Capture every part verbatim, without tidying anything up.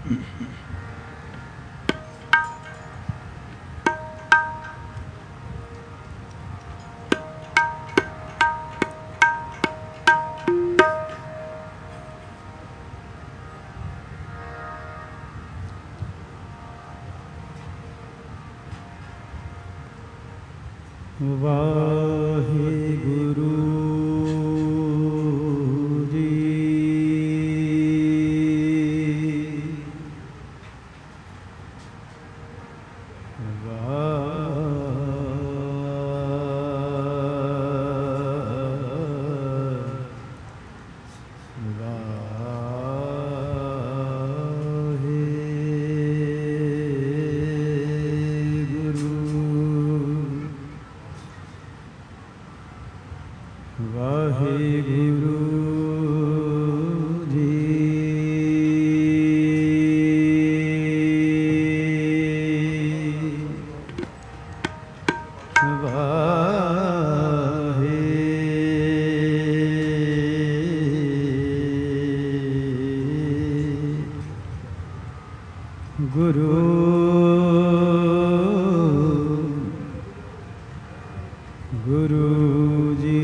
ਵਾਹਿਗੁਰੂ ਜੀ। ਗੁਰੂ ਗੁਰੂ ਜੀ।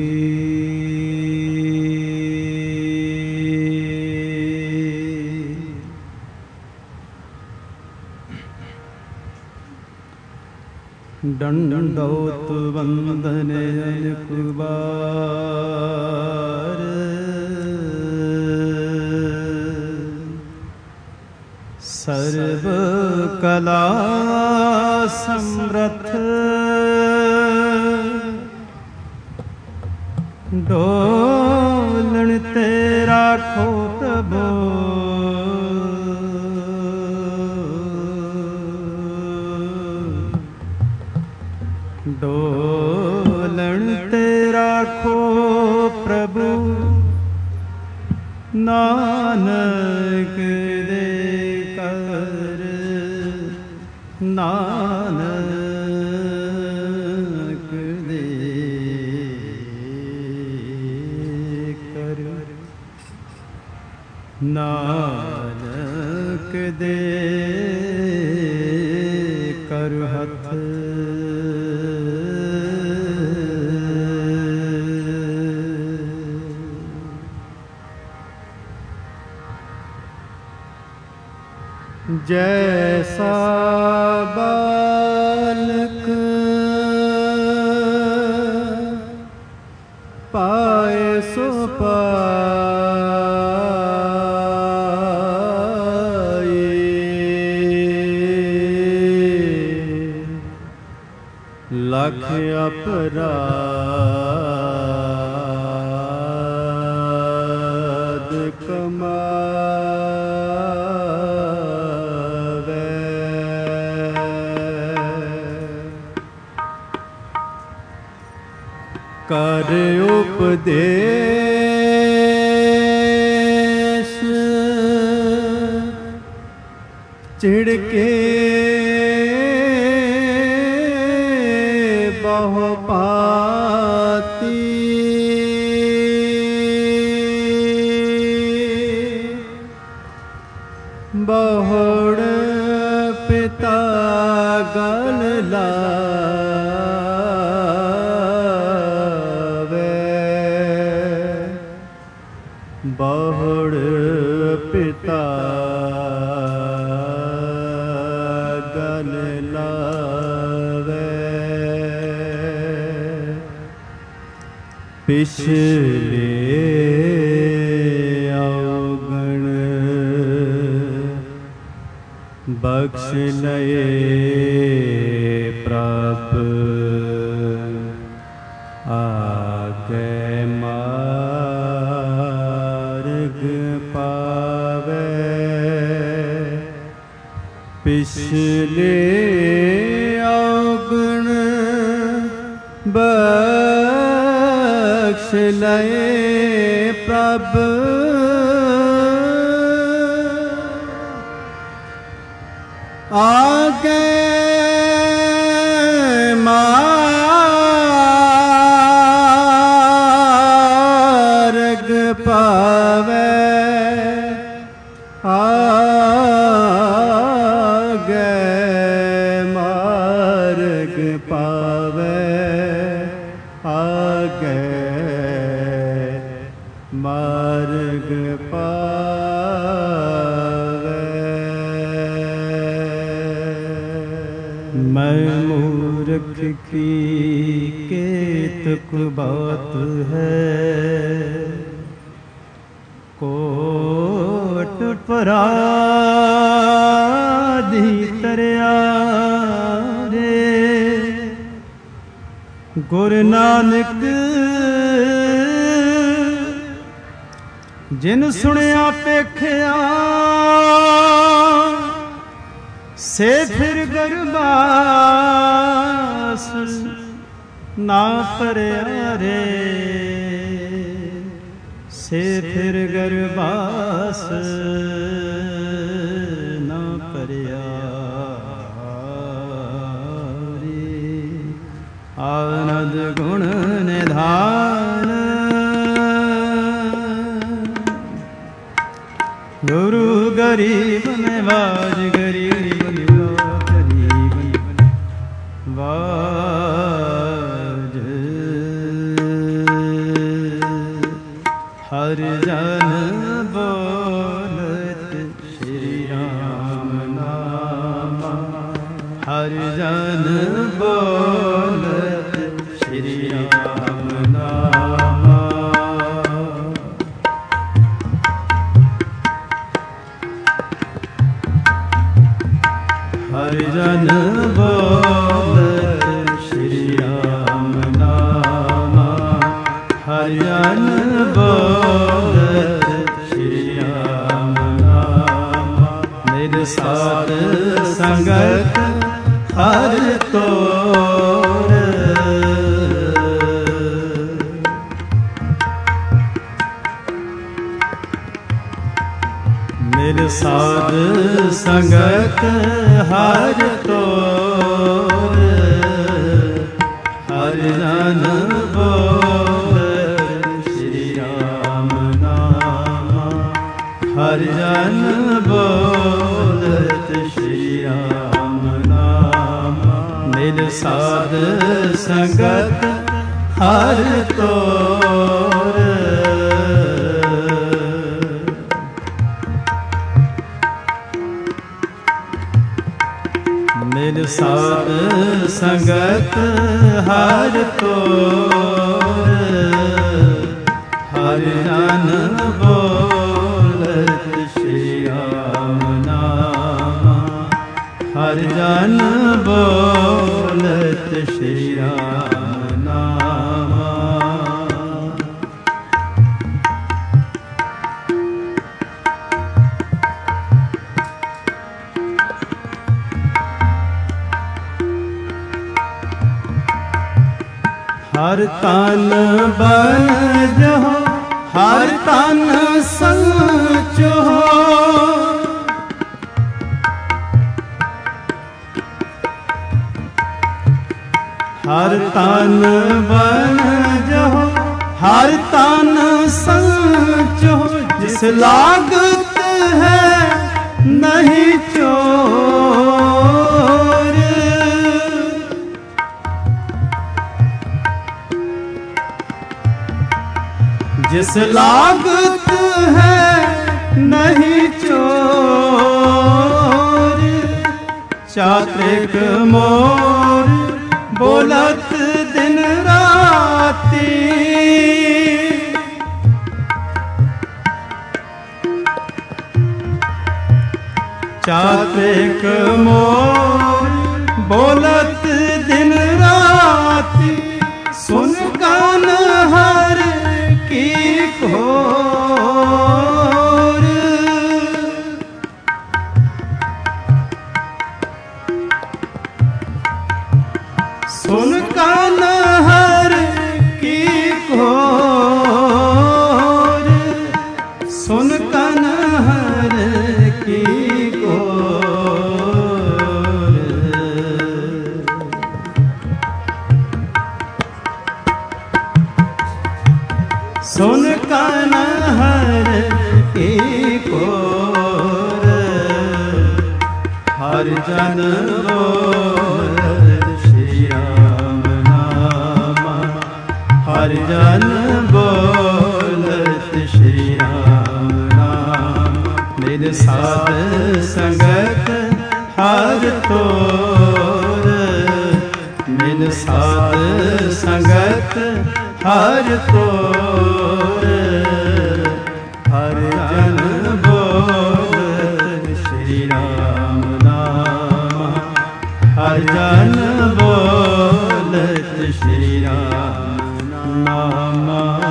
ਡੰਡੌਤ ਵੰਦਨ ਅਨੇਕ ਵਾਰ, ਸਰਬ ਕਲਾ ਸਮਰੱਥ, ਡੋਲਣ ਤੇ ਰਾਖੋ ਪ੍ਰਭੂ। ਡੋਲਣ ਤੇ ਰਾਖੋ ਪ੍ਰਭੂ, ਨਾਨਕ ਦੇ ਕਰ, ਨਾਨਕ ਦੇ ਕਰ, ਨਾਨਕ ਦੇ ਕਰ ਹੱਥ। ਜੈਸਾ ਬਾਲਕ ਪਾਏ ਸੋ ਪਾਏ, ਲੱਖ ਅਪਰਾਧ ਕਮਾਵੇ। ਕਰ ਉਪਦੇਸ਼ ਚਿੜ ਕੇ ਬਹੁ ਭਾਂਤੀ, ਬਹੁੜ ਪਿਤਾ ਗਲ ਲਾਵੇ, ਬਹੁੜ ਪਿਤਾ ਗਲ ਲਾਵੇ। ਪਿਛਲੇ ਔਗਣ ਬਖਸ਼ ਲਏ ਪ੍ਰਭ, ਆਗੇ ਮਾਰਗ ਪਾਵੇ। ਪਿਛਲੇ ਔਗਣ ਬਖਸ਼ ਲਏ ਪ੍ਰਭ, ਆਗੇ ਮਾਰਗ ਪਾਵੇ, ਆ मार्ग पावे। मैं मूर्ख की केतक बात है, कोट पराधी तरया रे। गुरु नानक जिन सुनिया पेखिया, से फिर गरबास ना परया रे। से फिर गरबास ना परया रे। आनंद गुण निधान गुरु गरीब नवाज, गरीब नवाज, गरीब नवाज। हर जन बोलत श्री राम नामा, हर जन बोलत श्री राम नामा। हर जन बोलत श्री राम नामा, हर जन बोलत श्री राम नामा। निज साध संगत हर तोर, निज साध संगत हर तोर। हर जन बोलत श्री राम नामा, हर जन बोलत श्री राम नामा। निज साध संगत हर तोर, निज साध संगत हर तोर। हर जन बोलत श्री राम नामा, हर जन बोलत श्री राम नामा। हर तन बन जहो, हर तन सचो। हर तन बन जहो, हर तन सचो। जिस लागत है नहीं चोर, जिस लागत है नहीं चोर। चात्रिक मोर बोलत दिन राती, चात्रिक मोर बोलत दिन राती। सुन कान हर की घोर, सुन कान हर की घोर। सुन कान हर की घोर। सुन कान हर की घोर। हर जन बोलत श्री राम नामा, हर जन बोलत श्री राम नाम। निज साध संगत हर तोर, निज साध संगत हर तोर। हर जन बोल श्री राम नाम, हर जन बोलत श्री राम नाम।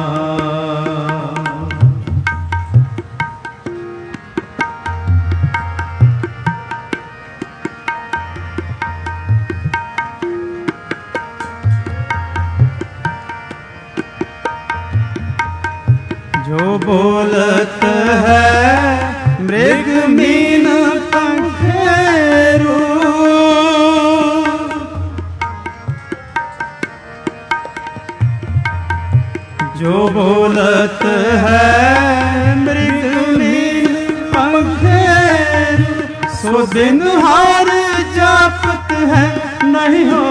जो बोलत है मृग मीन पंखेरु, जो बोलत है मृग मीन पंखेरु, सो दिन हार जापत है नहीं हो।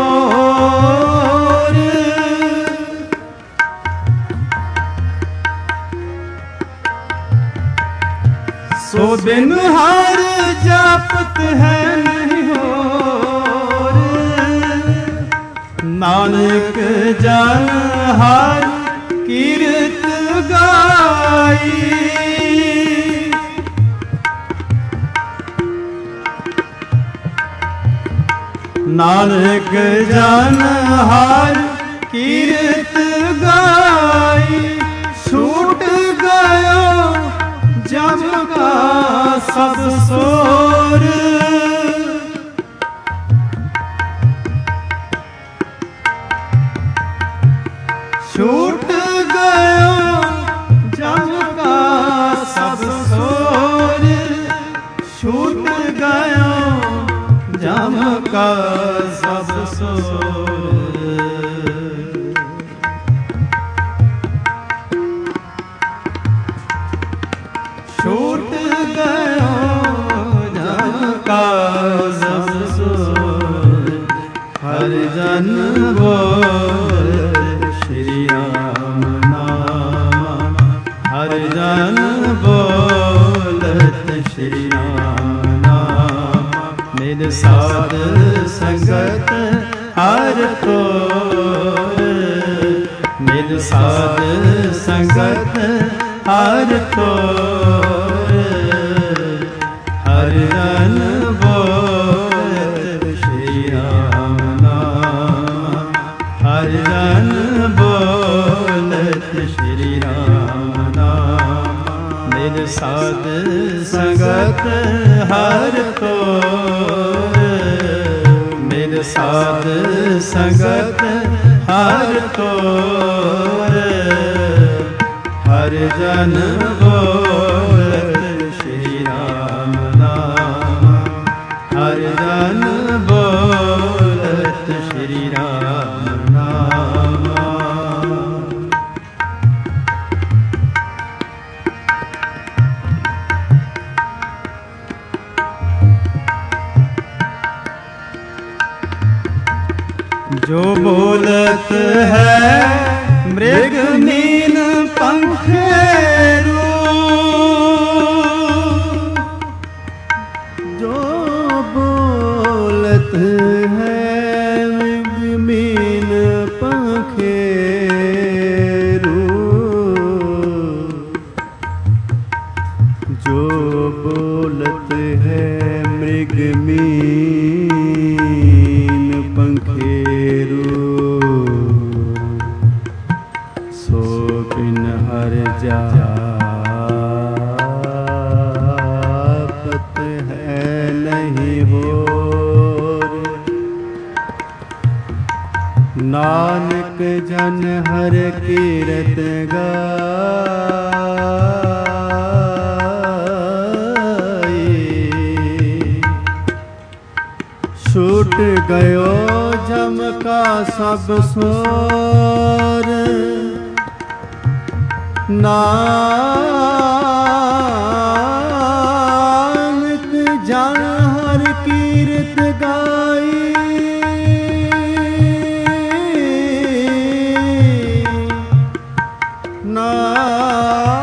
सो दिन हार जापत है नहीं हो। नानक जान हार कीरत गाई, नानक जान हार कीरत गाई। छूट गयो जम का सब सोर, छूट गयो जम का सब सोर, छूट गयो जम का सब सोर। छूट गयो जम का सब सोर। हर जन बोल श्री राम नाम, हर जन बोलत श्री राम नाम। निज साध संगत हर तोर, निज साध संगत हर तोर। हर जन बोलत श्री राम नाम, हर जन बोलत श्री राम नाम। निज साध संगत हर तोर, निज साध संगत हर तोर। हर जन बोलत श्री राम नाम, हर जन बोलत श्री राम नाम। जो बोलत है मृग मीन पंखेरु, जो बोलत है मृग मीन पंखेरु, जो बोलत है मृग मीन पंखेरु। सो बिन हर जापत है नहीं होर। नानक जन हर कीरत गाई। छूट गयो जम का सब सोर। नानक जन हर कीरत गाई। ना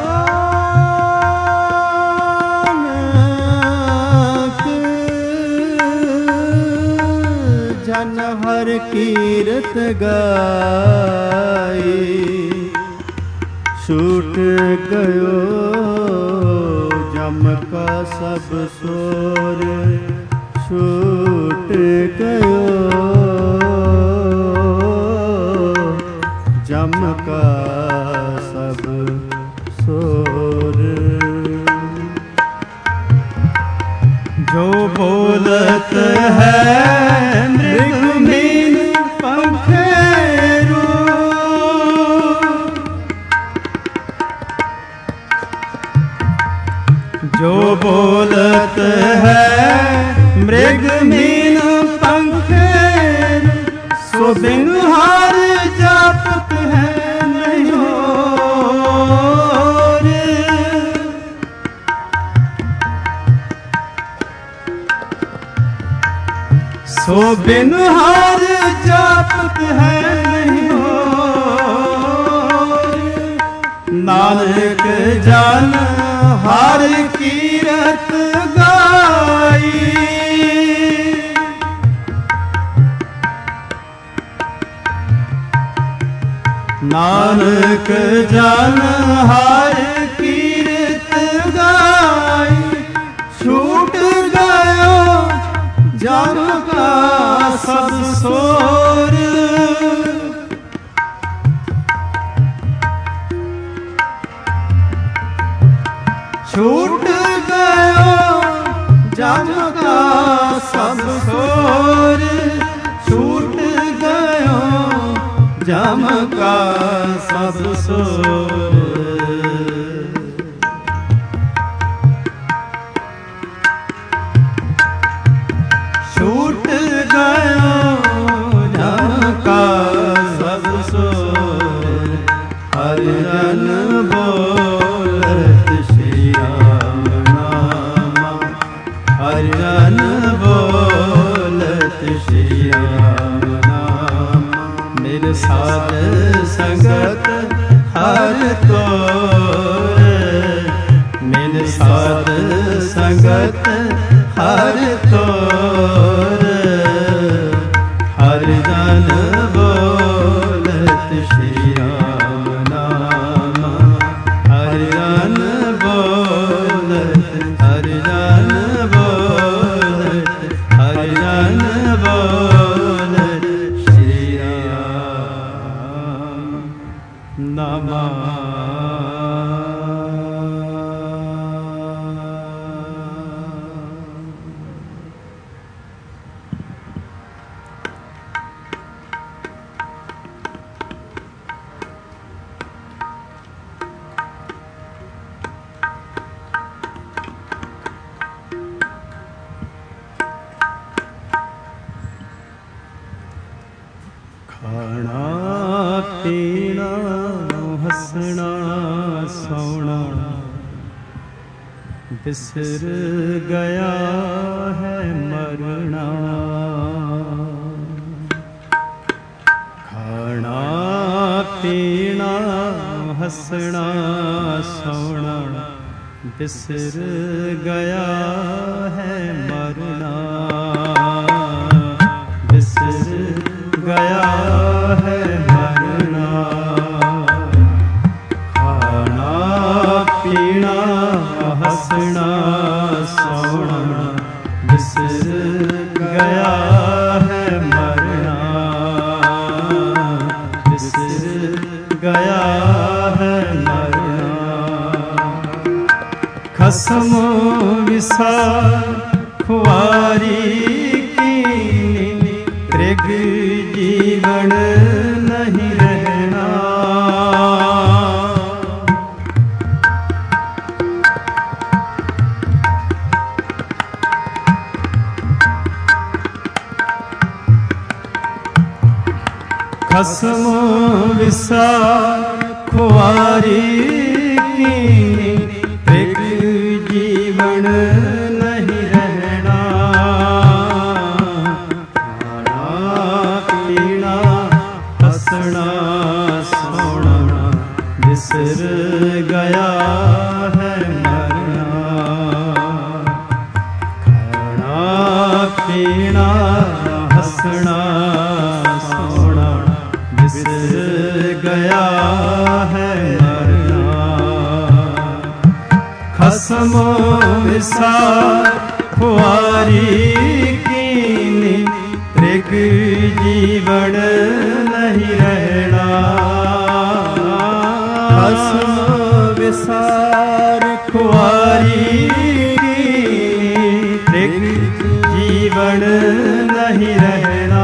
गयो जम का सब सोर छूट गयो जम का सब सोर। जो बोलत है मृग मीन पंखेरू, जो बोलत है मृग मीन पंखेरू, सो बिन हार जापत है नहीं और। सो बिन हार जापत है नहीं और। नानक जान हार कीरत गाई, नानक जान हार कीरत गाई। छूट गयो जम का सब सोर, छूट गयो जम का सब सोर, छूट गयो जम का सब सोर। छूट गयो जम का सब सोर। हरि जन बोलत श्री राम नामा, हरि जन बोलत श्री राम नामा। मेरे साथ संगत हर तोर, मेरे साथ संगत हर तोर। हरि जन बोलत श्री राम नामा, हरि जन बोलत, हरि जन बोलत, हरि जन बोलत श्री राम नामा। खाना पीना हंसना सोना बिसर गया है मरना। खाना पीना हंसना सोना बिसर गया है मरना, बिसर गया है मरना। खाना पीना हंसना सोना बिसर गया है मरना, बिसर गया है मरना। खसम विसार खुआरी त्रिग जीवन नहीं रहना। खसम विसार खुआरी त्रिग जीवन नहीं रहना। हंसना सोना बिसर गया है मरना। खाना पीना हंसना सोना बिसर गया है मरना। खसमो विसार खुआरी कीनी, त्रिग जीवन नहीं रहना। खसमो विसार खुआरी कीनी, त्रिग जीवन नहीं रहना।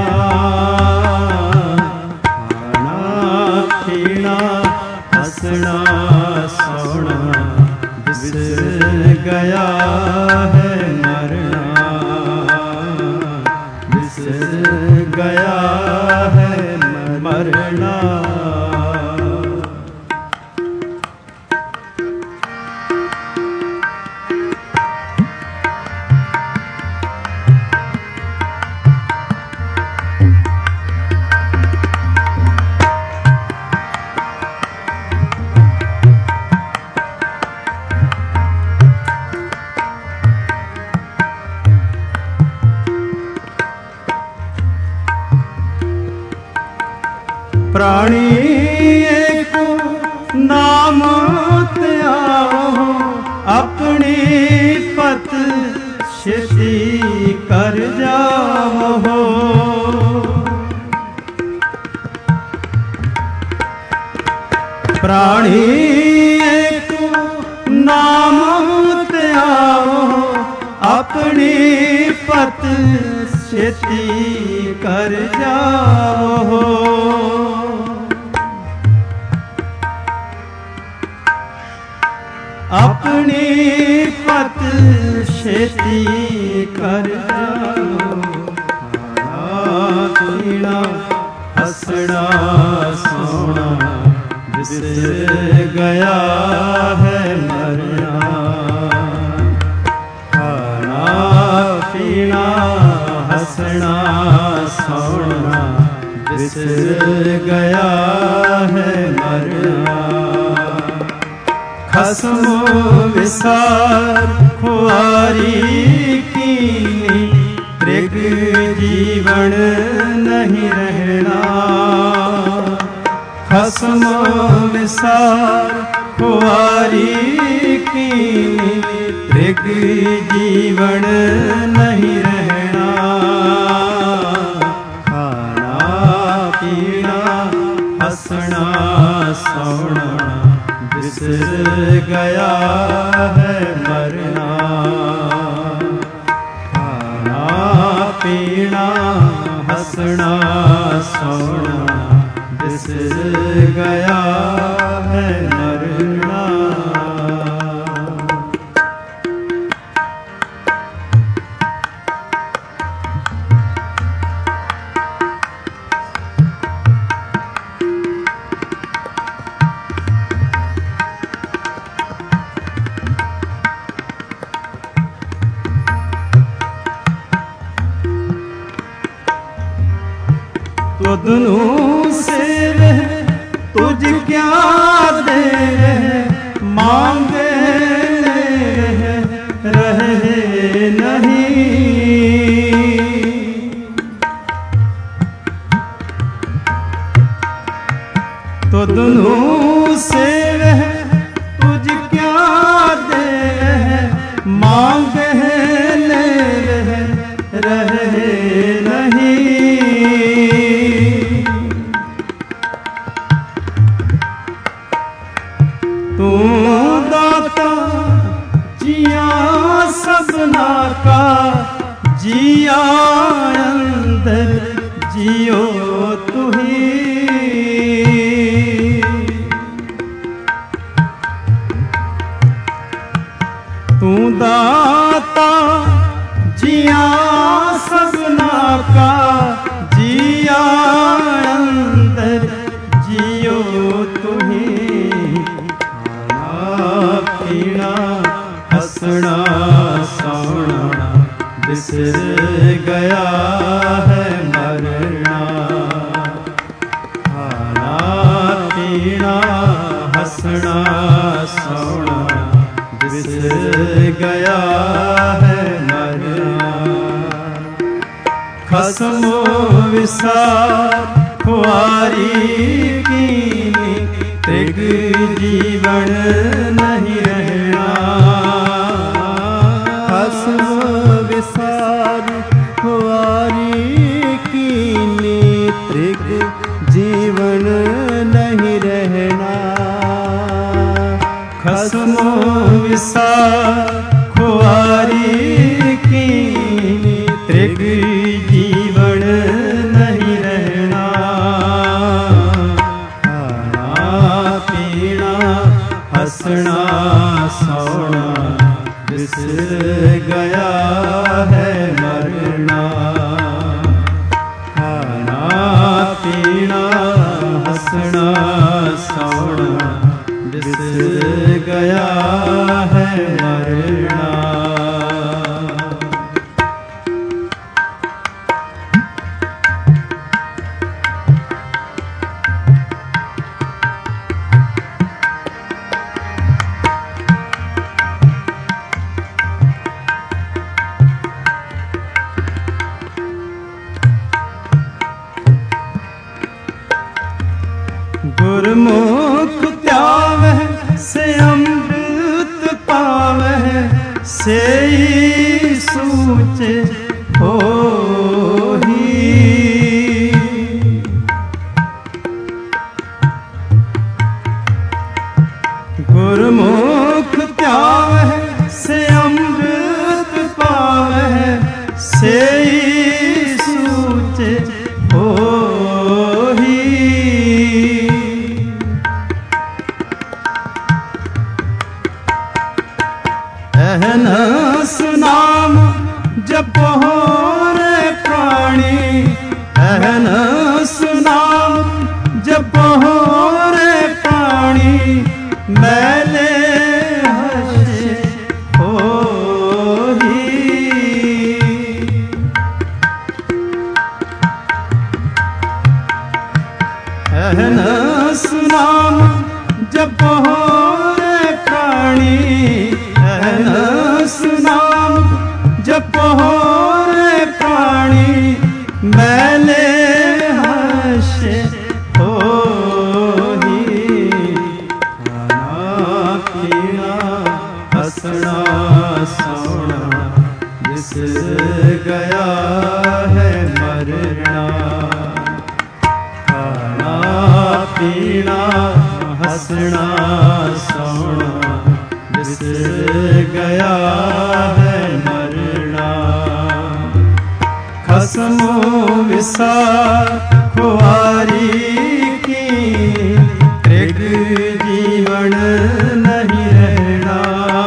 खाना पीना हंसना सोना बिसर गया है मरना, बिसर गया है मरना। प्राणी एक नाम त्याओ, अपनी पत शिति कर जाओ। प्राणी एक नाम त्याओ, अपनी पत शिति कर जाओ। अपनी पत शेती कर जाओ। खाना पीना हंसना सोना बिसर गया है मरना। खाना पीना हंसना सोना बिसर गया है मरना। खसमो विसार खुआरी कीनी, त्रिग जीवन नहीं रहना। खसमो विसार खुआरी कीनी, त्रिग जीवन नहीं रहना। खाना पीना हंसना सोना बिसर गया है मरना। खाना पीना हंसना सोना बिसर गया है मरना। तुधनु से तुझ क्या दे, मांगे रहे नहीं। तुधनु से तुझ क्या दे, मांगे रहे नहीं। तू दाता जिया सबना का, जिया अंदर जियो तू ही। तू दाता जिया सबना का, जिया अंदर जियो तू ही। खाना पीना हंसना सोना बिसर गया है मरना। खाना पीना हंसना सोना बिसर गया है मरना। खसमो विसार खुआरी कीनी, त्रिग जीवन नहीं रहना। विसार खुआरी कीनी, त्रिग जीवन नहीं रहना। खाना पीना हंसना सोना बिस गया है मरना। खाना पीना हंसना सोना बिस गया है मरना। गुरमुख त्यावह से अमृत पावह, से सूचे होही। गुरमुख त्यावह से अमृत पावह, से सूचे होही। अहनस नाम जपो रे प्राणी, अहनस नाम जपो रे प्राणी, मैले हर्ष होही। अहनस नाम जपो रे प्राणी, अहनस नाम जपो रे प्राणी, मैले हर्ष होही। खाना पीना हंसना सोना बिस गया है मरना। खाना पीना हंसना सोना बिस गया है मरना। खसमो विसार खुआरी की, त्रिग जीवन नहीं रहना।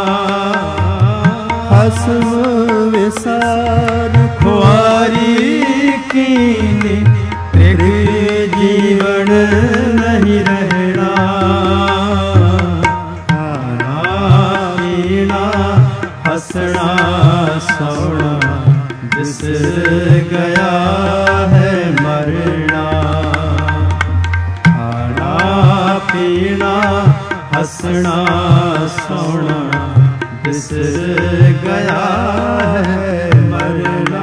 खसमो विसार खुआरी की, त्रिग जीवन नहीं रहना। हंसना सोना बिस गया है मरना। खाना पीना हंसना सोना बिस गया है मरना।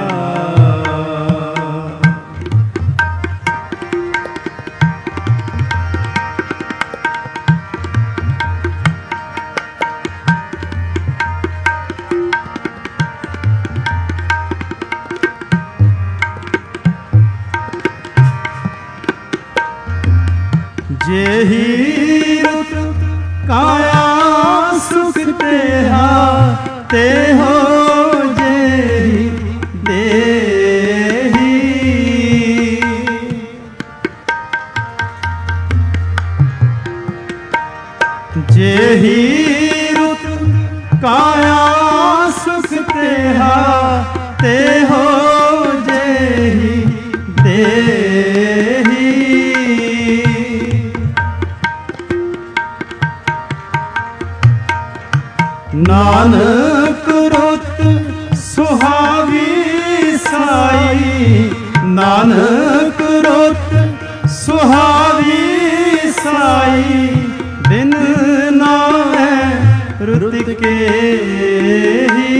जेहि रुत काया सुख तेहा, ते हो जेहि देहि। जेहि रुत काया सुख तेहा, ते हो जेहि देहि। नानक रुत सुहावी साई, नानक रुत सुहावी साई, दिन नावे रुत के ही।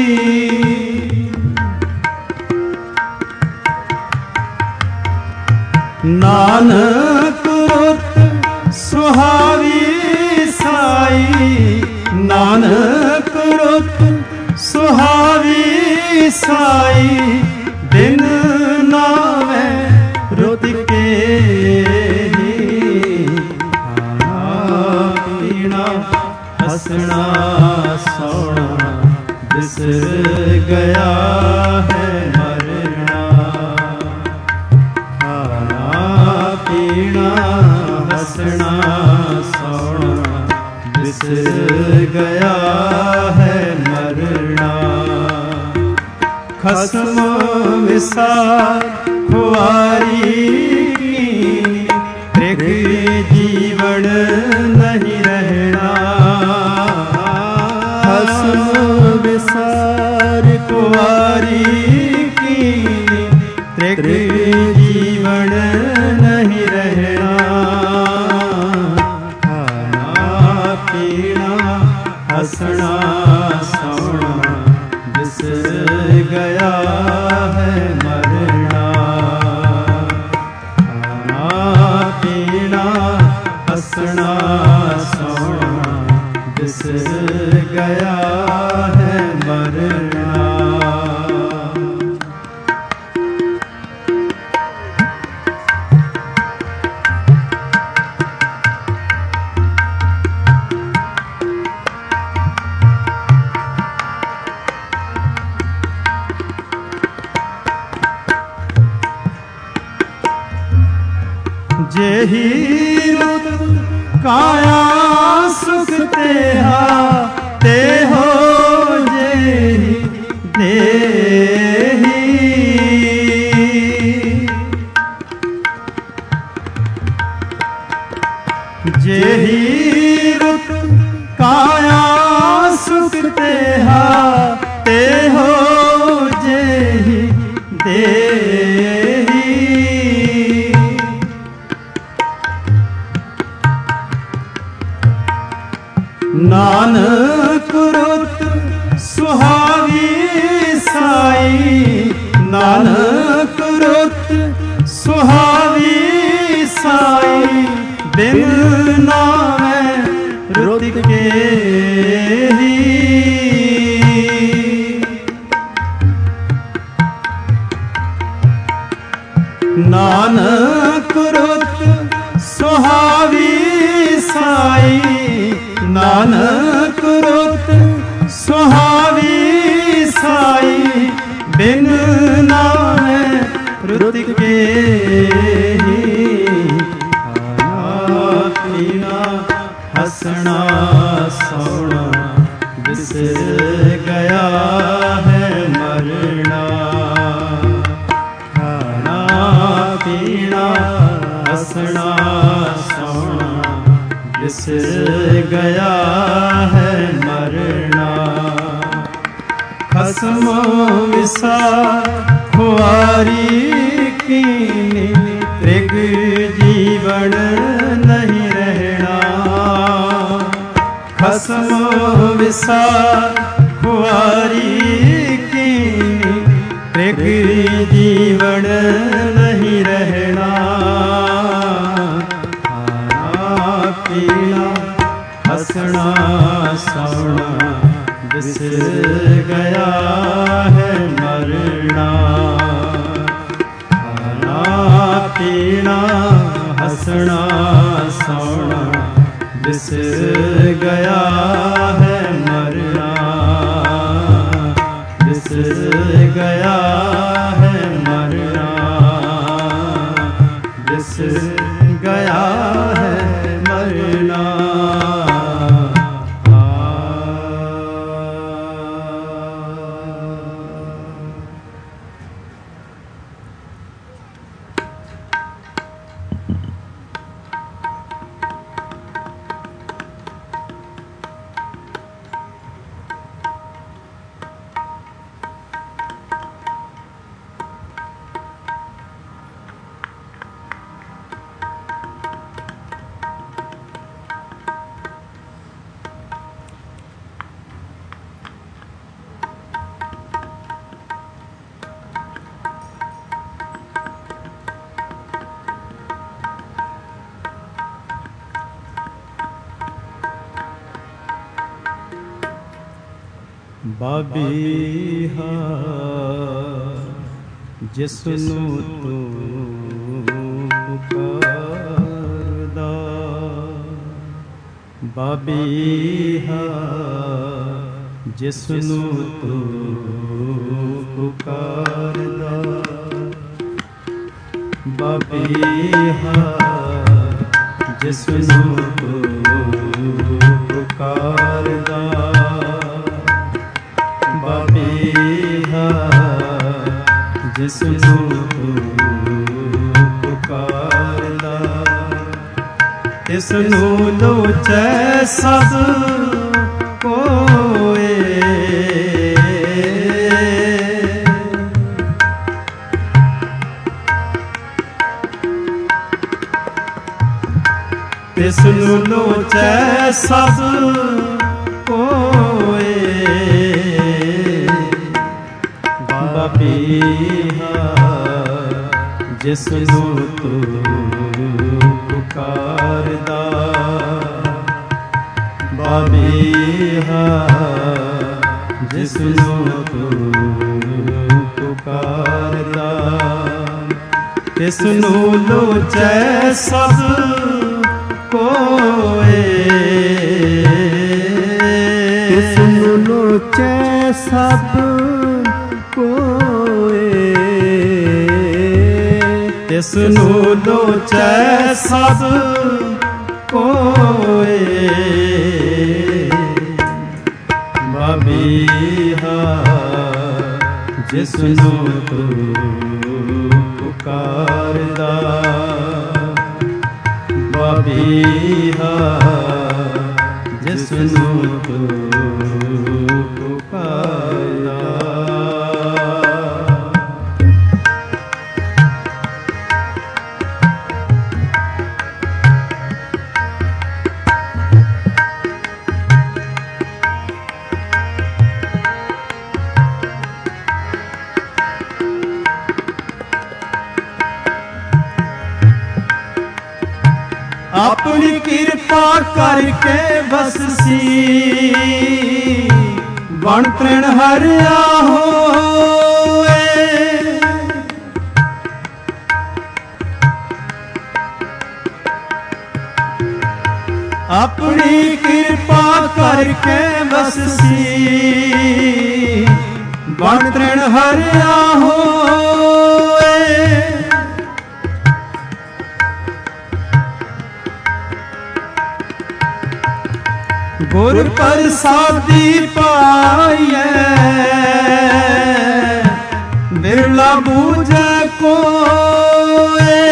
नानक रुत सुहावी साई, नानक रुत सुहावी साई, दिन नावे रुत के ही। खाना पीना हंसना गया है मरना। खाना पीना हंसना सोना बिसर गया है मरना। खस्म विसार खुआरी त्रिग जीवन नहीं रहना। खस्म विसार कुआरी की त्रिग जीवन नहीं रहना। खाना पीना हंसना सोना बिसर गया है मरना। खाना पीना हंसना सोना बिसर गया है मरना। जेही रुत काया सुख तेहा ते हो जेही देही। जेही रुत काया सुख तेहा ते हो जेही देही। नानक रुत सुहावी साई। नानक रुत सुहावी साई बिन नावे रुत के ही। नानक रुत सुहावी साई। नानक रुत सुहावी साई बिन नावे रुत के ही। खाना पीना हंसना सोना बिसर गया है मरना। खाना पीना हंसना सोना बिसर गया है मरना। खस्म विसार खुआरी की त्रिग जीवन नहीं रहना। खस्म विसार खुआरी की त्रिग जीवन नहीं रहना। पीना हंसना सोना बिसर गया है मरना। खाना पीना हंसना सोना बिसर गया है मरना। बिसर गया है मरना। बिसर गया है मरना। ਬਾਬੀਹਾ ਜਿਸਨੂੰ ਤੂੰ ਪੁਕਾਰਦਾ, ਬਾਬੀਹਾ ਜਿਸਨੂੰ ਤੂੰ ਪੁਕਾਰਦਾ ਬਾਬੀਹਾ ਜਿਸਨੂੰ ਤੂੰ ਪੁਕਾਰਦਾ ਬਾਬੀਹਾ ਜਿਸਨੂੰ ਤੂੰ ਪੁਕਾਰਦਾ ਤਿਸਨੂੰ ਲੋਚੈ ਸਭ ਕੋਏ ਤਿਸਨੂੰ ਲੋਚੈ ਸਭ ਕੋਏ ਬਾਬੀਹਾ ਜਿਸਨੂੰ ਤੂੰ ਪੁਕਾਰਦਾ ਬਾਬੀਹਾ ਜਿਸਨੂੰ ਤੂੰ ਪੁਕਾਰਦਾ ਤਿਸਨੂੰ ਲੋਚੈ ਸਭ ਕੋਏ ਤਿਸਨੂੰ ਲੋਚੈ ਸਭ ਕੋਏ ਤਿਸਨੂੰ ਲੋਚੈ ਸਭ ਕੋਏ ਬਾਬੀਹਾ ਜਿਸਨੂੰ ਤੂੰ ਪੁਕਾਰਦਾ ਬਾਬੀਹਾ ਜਿਸਨੂੰ ਤੂੰ ਪੁਕਾਰਦਾ ਆਪਣੀ ਕਿਰਪਾ ਕਰਕੇ ਵਸਸੀ ਬਣ ਤ੍ਰਿਣ ਹਰਿਆ ਹੋਏ ਆਪਣੀ ਕਿਰਪਾ ਕਰਕੇ ਵਸਸੀ ਬਣ ਤ੍ਰਿਣ ਹਰਿਆ ਹੋਏ ਗੁਰ ਪ੍ਰਸਾਦੀ ਪਾਈਐ ਬਿਰਲਾ ਬੂਝੈ ਕੋਏ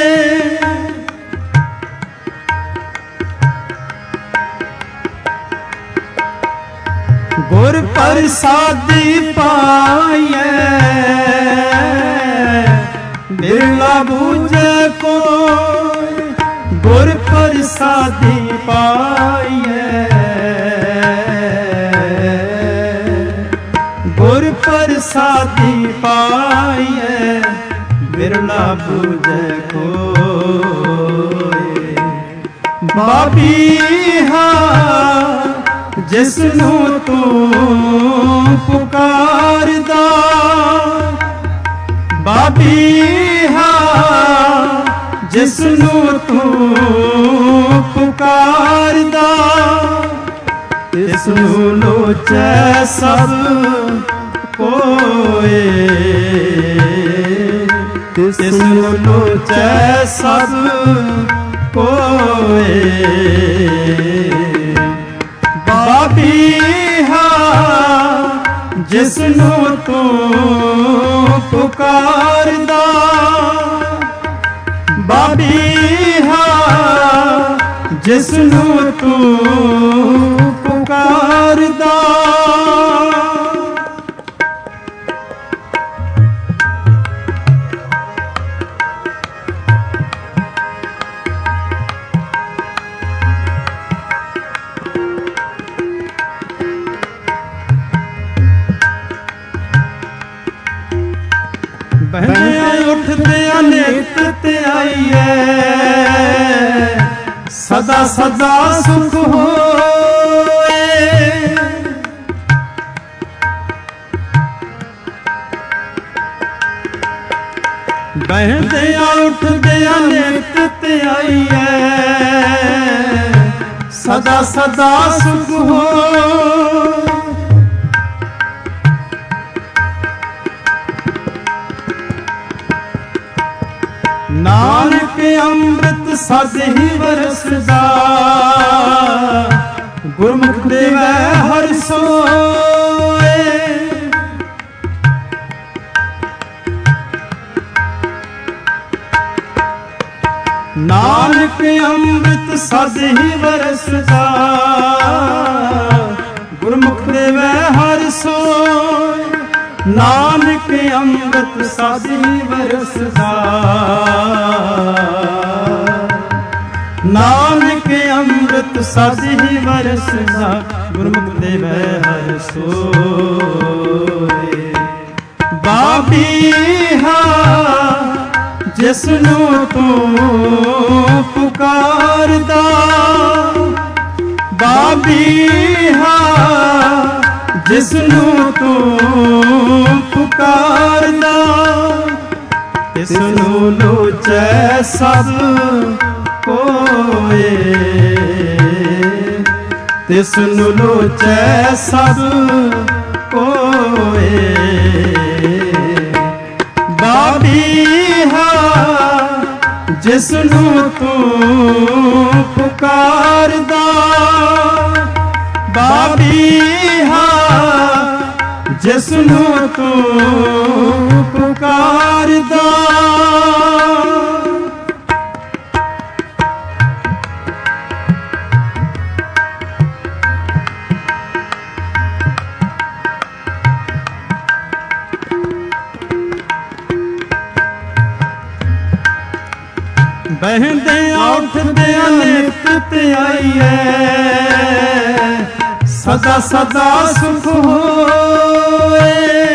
ਗੁਰ ਪ੍ਰਸਾਦੀ ਪਾਈਐ ਬਿਰਲਾ ਬੂਝੈ ਕੋਏ ਗੁਰ ਪ੍ਰਸਾਦੀ ਪਾਈਐ ਗੁਰ ਪ੍ਰਸਾਦੀ ਪਾਈਐ ਬਿਰਲਾ ਬੂਝੈ ਕੋਏ ਬਾਬੀਹਾ ਜਿਸਨੂੰ ਤੂੰ ਪੁਕਾਰਦਾ ਬਾਬੀਹਾ ਜਿਸਨੂੰ ਤੂੰ ਪੁਕਾਰਦਾ ਤਿਸਨੂੰ ਲੋਚੈ ਸਭ ਕੋਏ ਤਿਸਨੂੰ ਲੋਚੈ ਸਭ ਕੋਏ ਬਾਬੀਹਾ ਜਿਸਨੂੰ ਤੂੰ ਪੁਕਾਰਦਾ ਬਾਬੀਹਾ ਜਿਸਨੂੰ ਤੂੰ ਪੁਕਾਰਦਾ ਬਹਿੰਦਿਆਂ ਉੱਠਦਿਆਂ ਨਿਤ ਧਿਆਈਐ ਸਦਾ ਸਦਾ ਸੁਖ ਹੋਏ ਬਹਿੰਦਿਆਂ ਉੱਠਦਿਆਂ ਨਿਤ ਧਿਆਈਐ ਸਦਾ ਸਦਾ ਸੁਖ ਹੋਏ ਸਦ ਹੀ ਵਰਸਦਾ, ਗੁਰਮੁਖ ਦੇਵੈ ਹਰਿ ਸੋਏ। ਨਾਨਕ ਅੰਮ੍ਰਿਤ ਸਦ ਹੀ ਵਰਸਦਾ, ਗੁਰਮੁਖ ਦੇਵੈ ਹਰਿ ਸੋਏ। ਨਾਨਕ ਅੰਮ੍ਰਿਤ ਸਦ ਹੀ ਵਰਸਦਾ, ਨਾਨਕ ਅੰਮ੍ਰਿਤ ਸਦ ਹੀ ਵਰਸਦਾ, ਗੁਰਮੁਖ ਦੇਵੈ ਹਰਿ ਸੋਏ। ਬਾਬੀਹਾ ਜਿਸਨੂੰ ਤੂੰ ਪੁਕਾਰਦਾ, ਬਾਬੀਹਾ ਜਿਸਨੂੰ ਤੂੰ ਪੁਕਾਰਦਾ, ਤਿਸਨੂੰ ਲੋਚੈ ਸਭ ਕੋਏ, ਤਿਸਨੂੰ ਲੋਚੈ ਸਭ ਕੋਏ। ਬਾਬੀਹਾ ਜਿਸਨੂੰ ਤੂੰ ਪੁਕਾਰਦਾ, ਬਾਬੀਹਾ ਜਿਸਨੂੰ ਤੂੰ ਪੁਕਾਰਦਾ। ਬਹਿੰਦਿਆਂ ਉੱਠਦਿਆਂ ਨਿਤ ਧਿਆਈਐ, ਸਦਾ ਸਦਾ ਸੁਖ ਹੋਏ।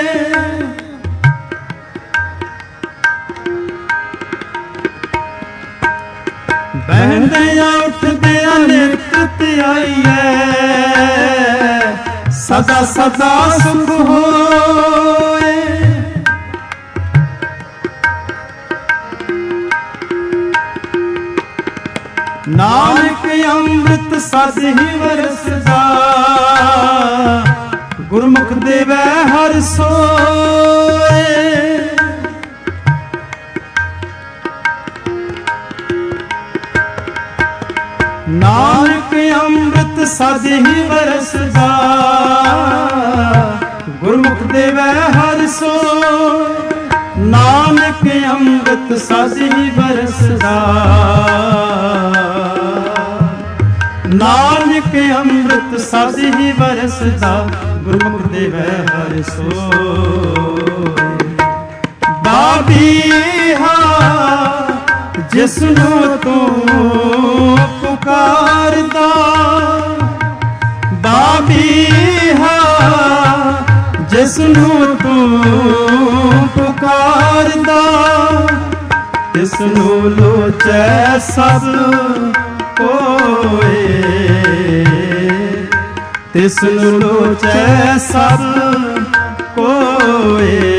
ਬਹਿੰਦਿਆਂ ਉੱਠਦਿਆਂ ਨਿਤ ਧਿਆਈਐ, ਸਦਾ ਸਦਾ ਸੁਖ ਹੋਏ। ਨਾਨਕ ਅੰਮ੍ਰਿਤ ਸਦ ਹੀ ਵਰਸਦਾ, ਗੁਰਮੁਖ ਦੇਵੈ ਹਰਿ ਸੋਏ। ਨਾਨਕ ਅੰਮ੍ਰਿਤ ਸਦ ਹੀ ਵਰਸਦਾ, ਗੁਰਮੁਖ ਦੇਵੈ ਹਰਿ ਸੋਏ। ਨਾਨਕ ਅੰਮ੍ਰਿਤ ਸਦ ਹੀ ਵਰਸਦਾ, ਨਾਨਕ ਅੰਮ੍ਰਿਤ ਸਦ ਹੀ ਵਰਸਦਾ, ਗੁਰਮੁਖ ਦੇਵੈ ਹਰਿ ਸੋਏ। ਬਾਬੀਹਾ ਜਿਸਨੂੰ ਤੂੰ ਪੁਕਾਰਦਾ, ਬਾਬੀਹਾ ਜਿਸਨੂੰ ਤੂੰ ਪੁਕਾਰਦਾ, ਤਿਸਨੂੰ ਲੋਚੈ ਸਭ ਕੋਏ, ਤਿਸਨੂੰ ਲੋਚੈ ਸਭ ਕੋਏ।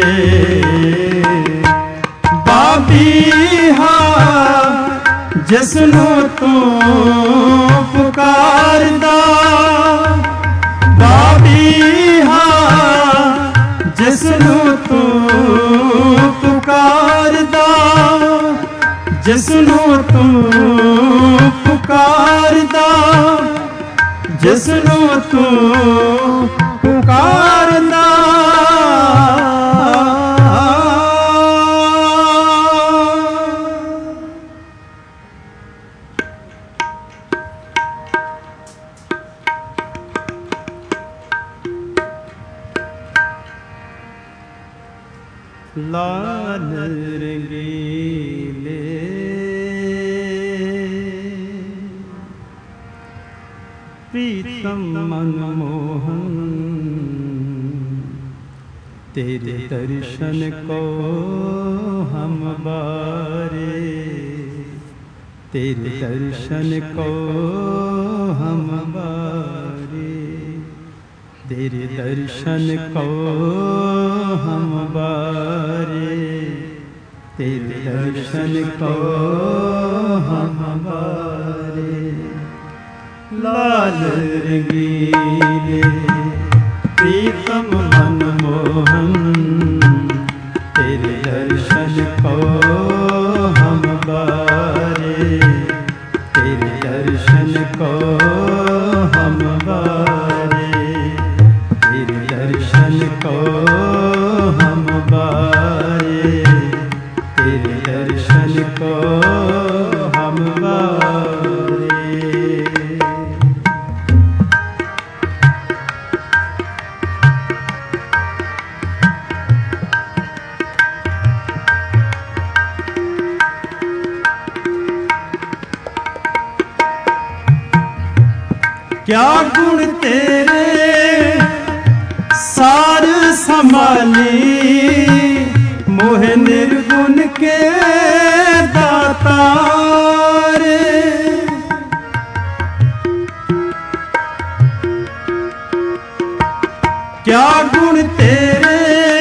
ਬਾਬੀਹਾ ਜਿਸਨੂੰ ਤੂੰ ਪੁਕਾਰਦਾ, ਬਾਬੀਹਾ ਜਿਸਨੂੰ ਤੂੰ ਪੁਕਾਰਦਾ, ਜਿਸਨੂੰ ਤੂੰ ਪੁਕਾਰਦਾ, ਜਿਸਨੂੰ ਤੂੰ ਪੁਕਾਰਦਾ। ਲਾਲ ਰੰਗੀਲੇ ਪ੍ਰੀਤਮ ਮਨਮੋਹਨ, तेरे दर्शन को हम बारे, तेरे दर्शन को हम बारे, तेरे दर्शन को हम बारे, तेरे दर्शन को हम बारे। लाल रंगीले प्रीतम मनमोहन, तेरे दर्शन को हम बारे, दर्शन को हम बारे, तेरे दर्शन को हम बारे। क्या गुण तेरे सार संभाली, मोह निर्गुण के दाता रे। क्या गुण तेरे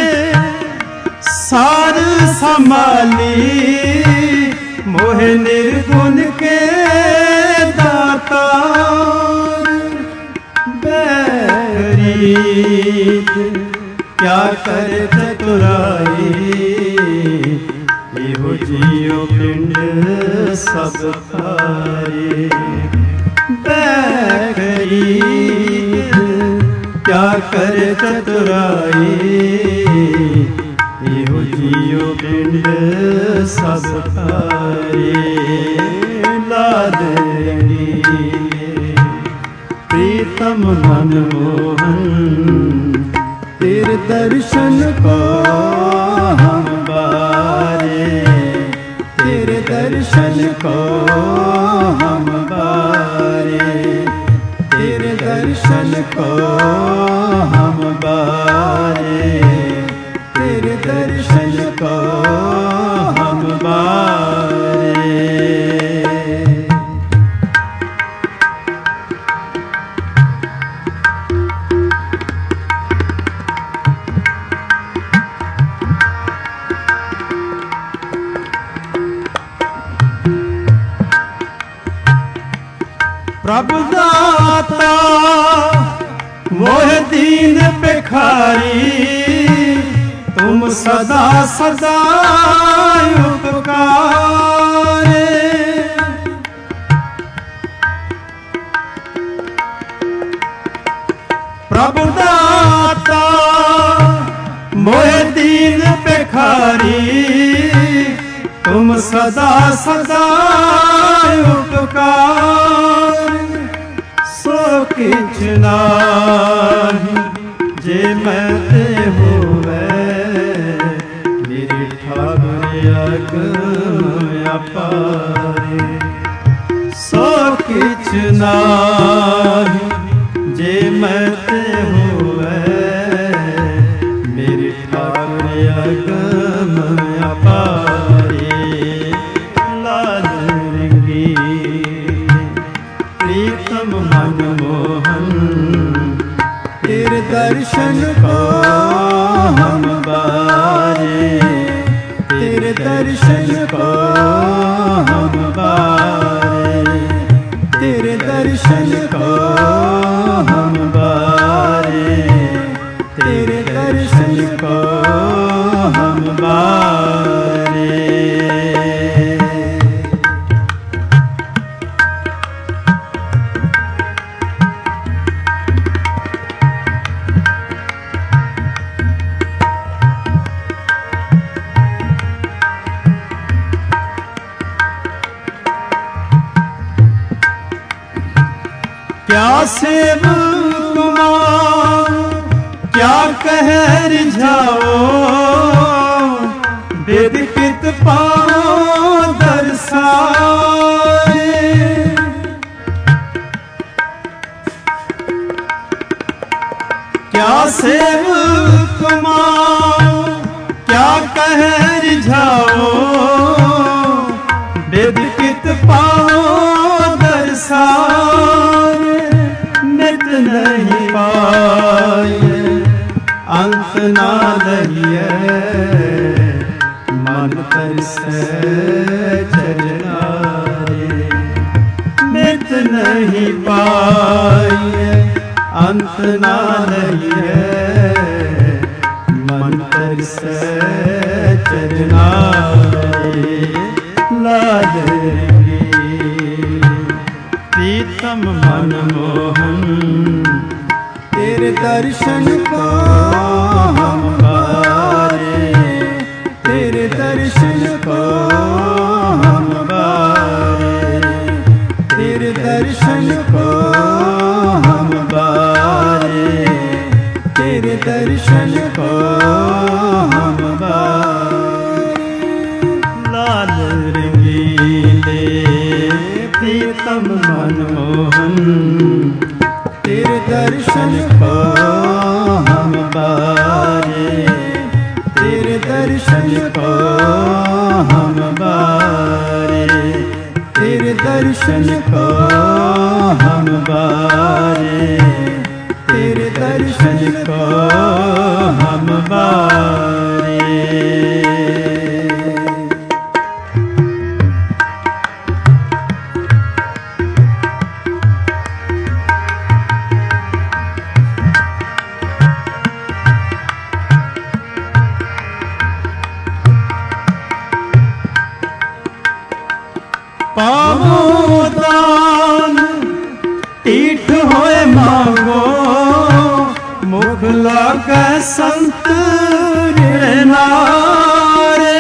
सार संभाली, मोह निर्गुण के दाता। क्या कर चतुराई, इहो जियो पिंड सब थारे। बैखरी क्या कर चतुराई, इहो जियो पिंड सब थारे। लादरी प्रीतम मनमोहन, तेरे दर्शन को हम बारे, तेरे दर्शन को हम बारे, तेरे दर्शन को हम बारे, तेरे दर्शन को हम बारे। प्रभु दाता मोह दीन भिखारी, तुम सदा सदा उपकारे। प्रभु दाता मोह दीन भिखारी, तुम सदा सदा उपकार। सो किछ नाही जे मैं ते होवे, मेरे ठाकुर अगम अपारे। सो किछ नाही जे मैं ते होवे, मेरे ठाकुर अगम अपारे। लाल रंगी प्रीतम मनमोहन, तेरे दर्शन को हम बारे, तेरे दर्शन को हम बारे, तेरे दर्शन को हम बारे, तेरे दर्शन को हम बारे। क्या सेवक मां क्या कह रिझाओ, वेद कित पाओ दर्शाए। क्या सेवक मां क्या कह रिझाओ, वेद कित पाओ दर्शाए। नित नहीं पाए अंत ना लहिए, मन तरसे चरना रे। नित नहीं पाए अंत ना लहिए, मन तरसे चरना रे। लाज प्रीतम मनमोहन, तेरे दर्शन को तेरे दर्शन को हम बारे। लाल रंगीले प्रीतम मनमोहन तेरे दर्शन को हम बारे। तेरे दर्शन को हम बारे। तेरे दर्शन को हम बारे। तेरे दर्शन को हम बारे। पावो दान तीठ होए मांगो मुख लागे संत नारे।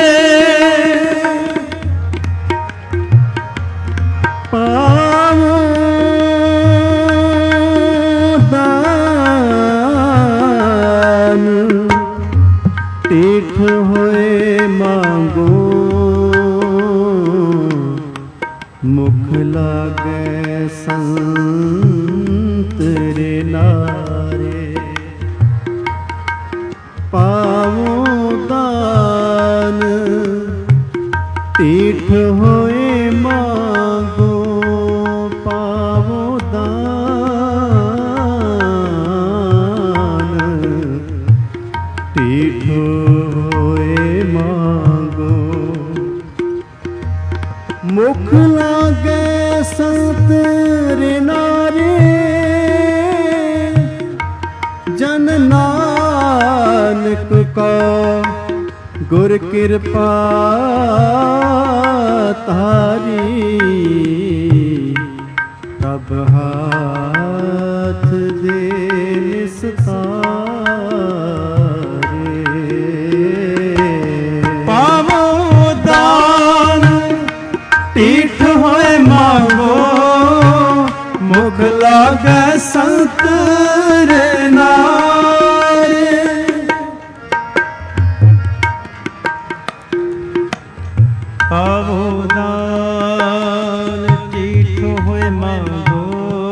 पावो दान तीठ होए मांगो मुख लागे संत रे नारे। पावो दान तीठ होए मांगो। पावो दान तीठ होए मांगो मुख लागे संत रे नारे। जन नानक को गुर कृपा तारी तब हाथ दे निस्तारे। पावो दान तीठ होए मांगो मुख लागे संत रे नारे। पावो दान तीठ होए मांगो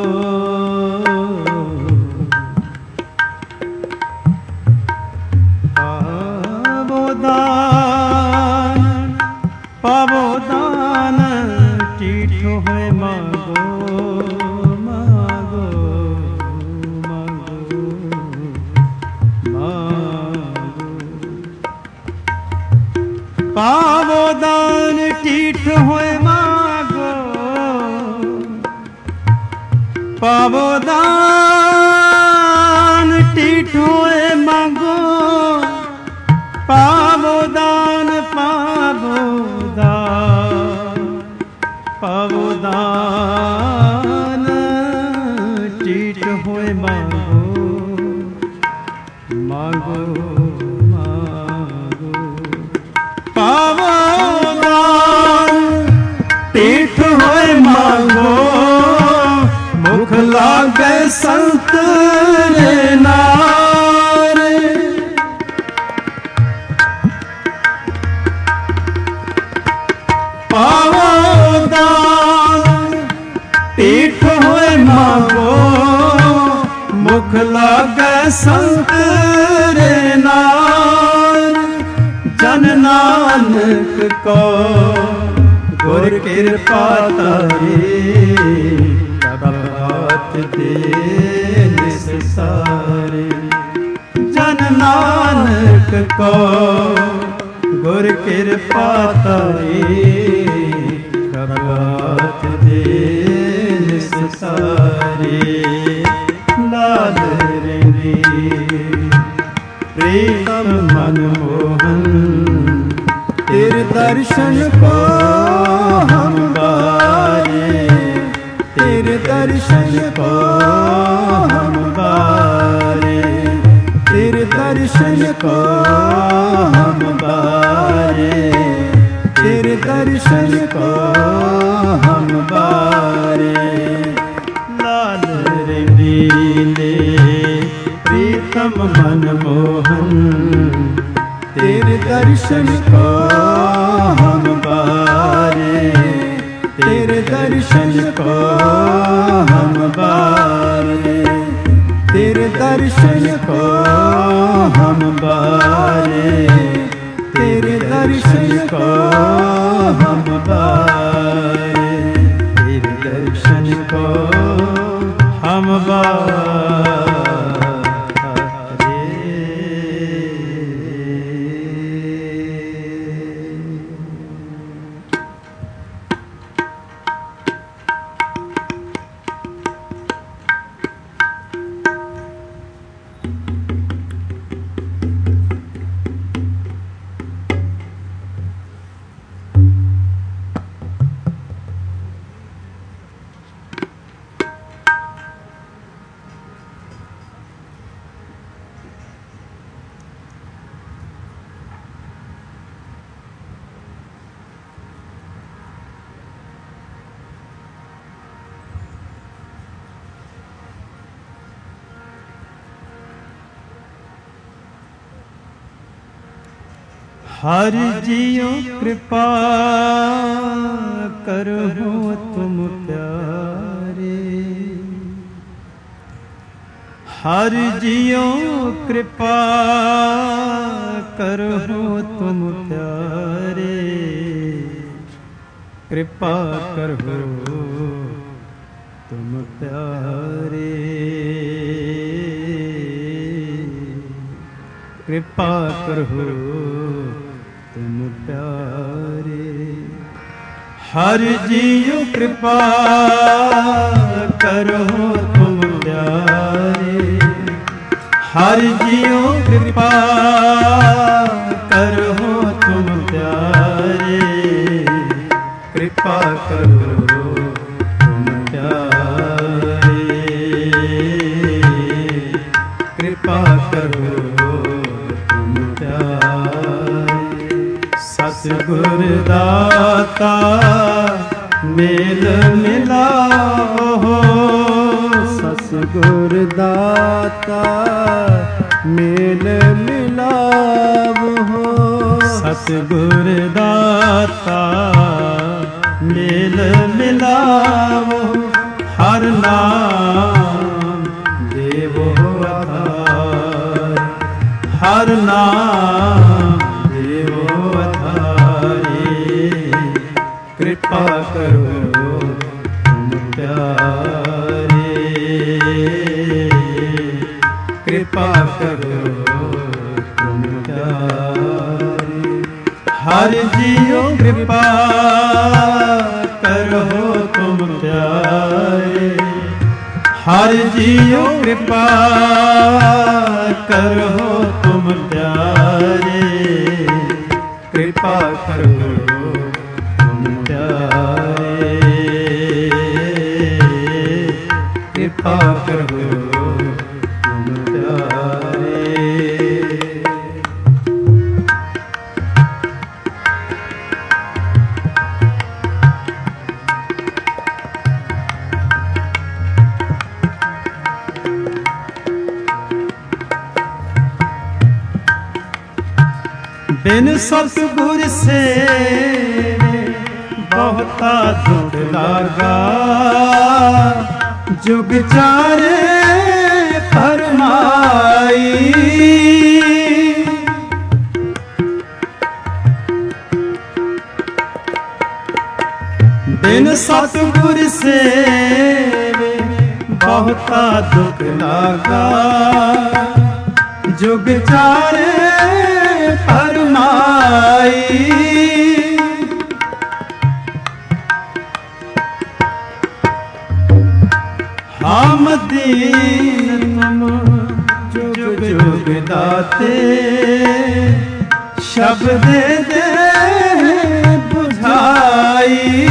पावो दान। पावो दान तीठ होए मांगो मांगो मांगो मांगो। पावो दान तीठ होए मांगो। पावो दान तीठ होए मांगो। पावो दान पावो दान। पावो दान तीठ होए मांगो मांगो मांगो। पावो दान तीठ होए मांगो मुख लागे संत रे नारे। पावो दान तीठ होए मांगो मुख लागे संत रे नार। जन नानक को गुर कृपा तारी तब हाथ दे निस्तारे। जन नानक को गुर कृपा तारी तब हाथ दे निस्तारे। लाल रंगी प्रीतम मनमोहन तेरे दर्शन को हम बारे। तेरे दर्शन को हम बारे। तेरे दर्शन को हम बारे। तेरे दर्शन को हम बारे। लाल रंगीले प्रीत प्रीतम मन मोहन, तेरे दर्शन को हम बारे, तेरे दर्शन को हम बारे, तेरे दर्शन को हम बारे, तेरे दर्शन को हम बारे, तेरे दर्शन को हम बारे। हर जियो कृपा करो तुम प्यारे, हर जियो कृपा करो तुम प्यारे, कृपा करो तुम प्यारे, कृपा करो तुम प्यारे। हर जियो कृपा करो तुम प्यारे, हर जियो कृपा करो तुम प्यारे, कृपा करो तुम प्यारे, कृपा करो तुम प्यारे। सतगुर दाता मेल मिलाओ, सतगुर दाता मेल मिलाओ, सतगुर दाता मेल मिलाओ। हर नाम देवो आधार, हर नाम देवो आधारे, कृपा करो तुम प्यारे, कृपा करो तुम प्यारे। हर जियो कृपा करो तुम प्यारे, हर जियो कृपा करो तुम प्यारे, कृपा करो तुम प्यारे, कृपा करो तुम प्यारे। बिन सतगुर से बहुता दुख लागा, जुग चारे फरमाई। बिन सतगुर से बहुता दुख लागा, जुग चारे फरमाई। हम दीन तुम जुग जुग दाते, शब्द दे बुझाई।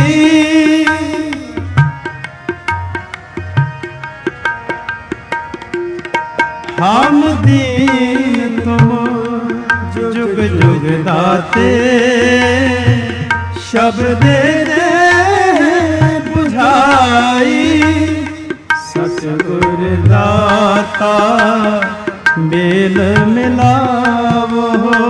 हम दीन तुम जुग जुग दाते, शब्द दे बुझाई। सतगुर दाता ਮੇਲ ਮਿਲਾਵੋ।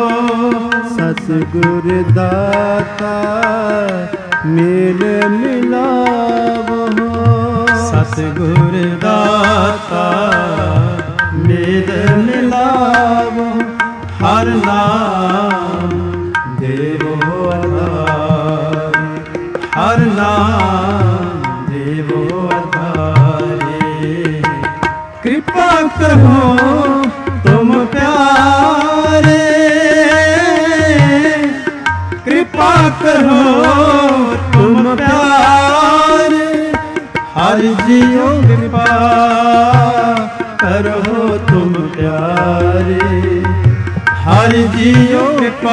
ਸਤਿਗੁਰ ਦਾਤਾ ਮੇਲ ਮਿਲਾਵੋ। ਸਤਿਗੁਰ ਦਾਤਾ ਮੇਲ ਮਿਲਾਵੋ। ਹਰ ਨਾਮ ਦੇਵੋ ਆਧਾਰੇ, ਹਰ ਨਾਮ ਦੇਵੋ ਆਧਾਰੇ। ਕਿਰਪਾ ਕਰੋ ਤੁਮ ਪਿਆਰੇ, ਕਿਰਪਾ ਕਰੋ ਤੁਮ ਪਿਆਰੇ। ਹਰ ਜੀਓ ਕਿਰਪਾ ਕਰੋ ਤੁਮ ਪਿਆਰੇ। ਹਰ ਜੀਓ ਕਿਰਪਾ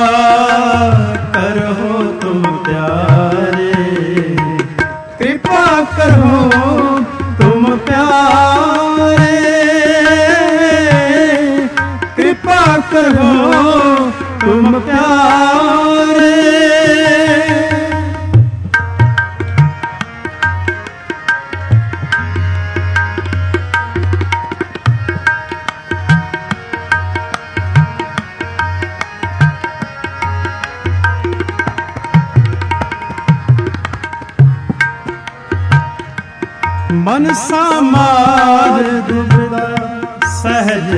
ਕਰੋ ਤੁਮ ਪਿਆਰੇ। ਕਿਰਪਾ ਕਰੋ ਤੁਮ ਪਿਆਰੇ, ਕਿਰਪਾ ਕਰੋ ਤੁਮ ਪਿਆਰੇ। ਮਨ ਸਮਾਰ ਦੁਬਦਾ ਸਹਿਜ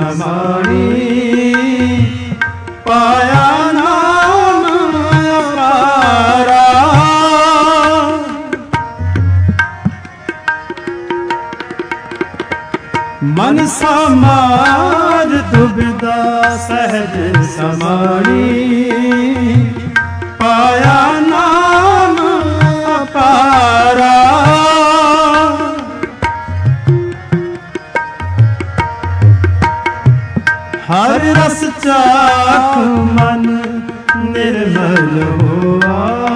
ਸਮਾਣੀ। ਪਾਇਆ ਨਾਮ ਅਪਾਰਾ, ਮਨ ਸਮਾਰ ਦੁਬਦਾ ਸਹਿਜ ਸਮਾਣੀ। ਪਾਇਆ ਨਾਮ ਅਪਾਰਾ, ਹਰ ਰਸ ਚਾਖ ਮਨ ਨਿਰਮਲ ਹੋਆ।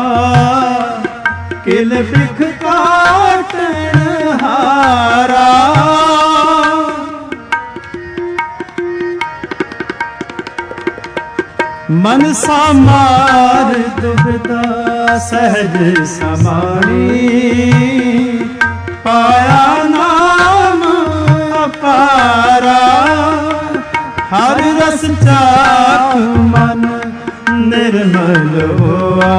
ਕਿਲ ਬਿਖ ਕਾਟਣ ਹਾਰਾ, ਮਨ ਸਮਾਰ ਦੁਬਦਾ ਸਹਿਜ ਸਮਾਣੀ। ਪਾਇਆ ਨਾਮ ਅਪਾਰਾ, ਹਰ ਰਸ ਚਾਖ ਮਨ ਨਿਰਮਲ ਹੋਆ।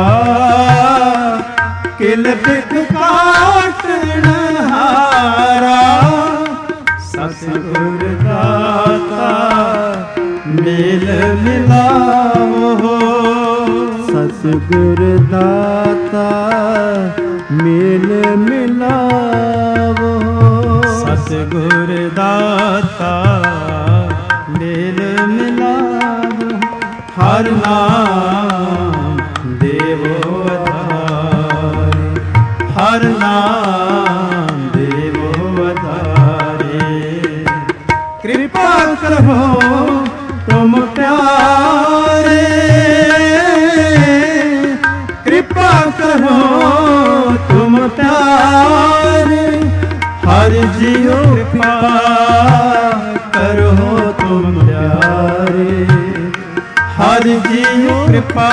ਕਿਲ ਬਿਖ ਕਾਟਣ ਹਾਰਾ। ਸਤਿਗੁਰ ਦਾਤਾ ਮੇਲ ਮਿਲਾਵੋ। ਸਤਿਗੁਰ ਦਾਤਾ ਮੇਲ ਮਿਲਾਵੋ। ਸਤਿਗੁਰ ਦਾਤਾ ਮੇਲ ਮਿਲਾਵੋ। ਹਰ ਨਾਮ ਦੇਵੋ ਆਧਾਰੇ, ਹਰ ਨਾਮ ਦੇਵੋ ਆਧਾਰੇ। ਕਿਰਪਾ ਕਰੋ ਤੁਮ ਪਿਆਰੇ, ਕਿਰਪਾ ਕਰੋ ਤੁਮ ਪਿਆਰੇ। ਹਰ ਜੀਓ ਕਿਰਪਾ ਕਰੋ ਤੁਮ ਪਿਆਰੇ। ਹਰ ਜੀਓ ਕਿਰਪਾ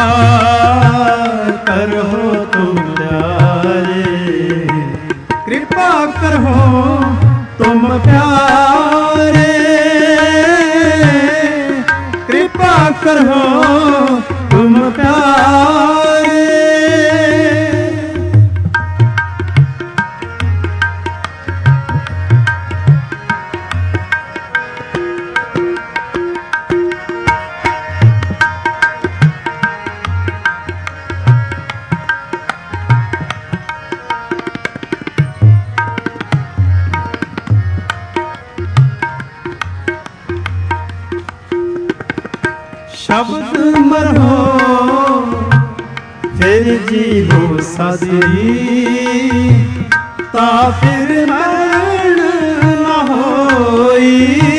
ਕਰੋ ਤੁਮ ਪਿਆਰੇ। ਕਿਰਪਾ ਕਰੋ ਤੁਮ ਪਿਆਰੇ, ਕਿਰਪਾ ਕਰੋ ਤੁਮ ਪਿਆਰੇ। ਸ਼ਬਦ ਮਰੋ ਫਿਰ ਜੀਵੋ ਸਦੀ। ਤਾਂ ਫਿਰ ਮਰਨ ਨ ਹੋਈ।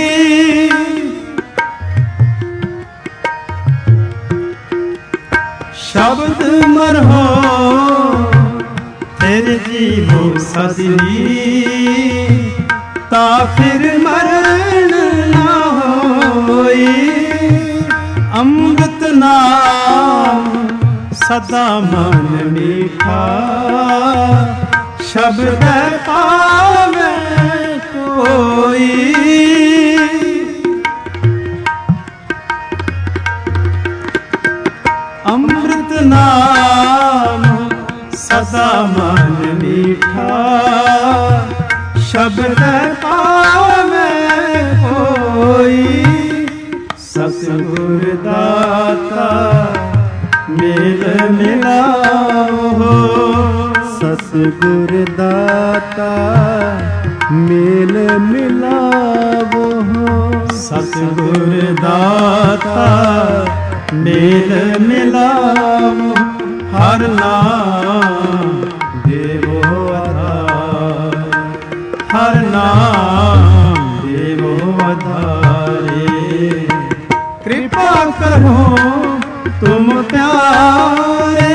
ਸ਼ਬਦ ਮਰੋ ਫਿਰ ਜੀਵੋ ਸਦੀ। ਤਾਂ ਫਿਰ ਮਰਨ ਨ ਹੋਈ। ਅੰਮ੍ਰਿਤ ਨਾਮ ਸਦਾ ਮਨ ਮੀਠਾ। ਸ਼ਬਦ ਪਾਵੇ ਕੋਈ। नाम सदा मन मीठा, शब्द पावे कोई सतगुर दाता मेल मिलाओ। सतगुर दाता मेल मिलावो। सतगुर दाता मेल मिलाओ। हर नाम देवो आधार, हर नाम देवो आधारे। कृपा करो तुम प्यारे,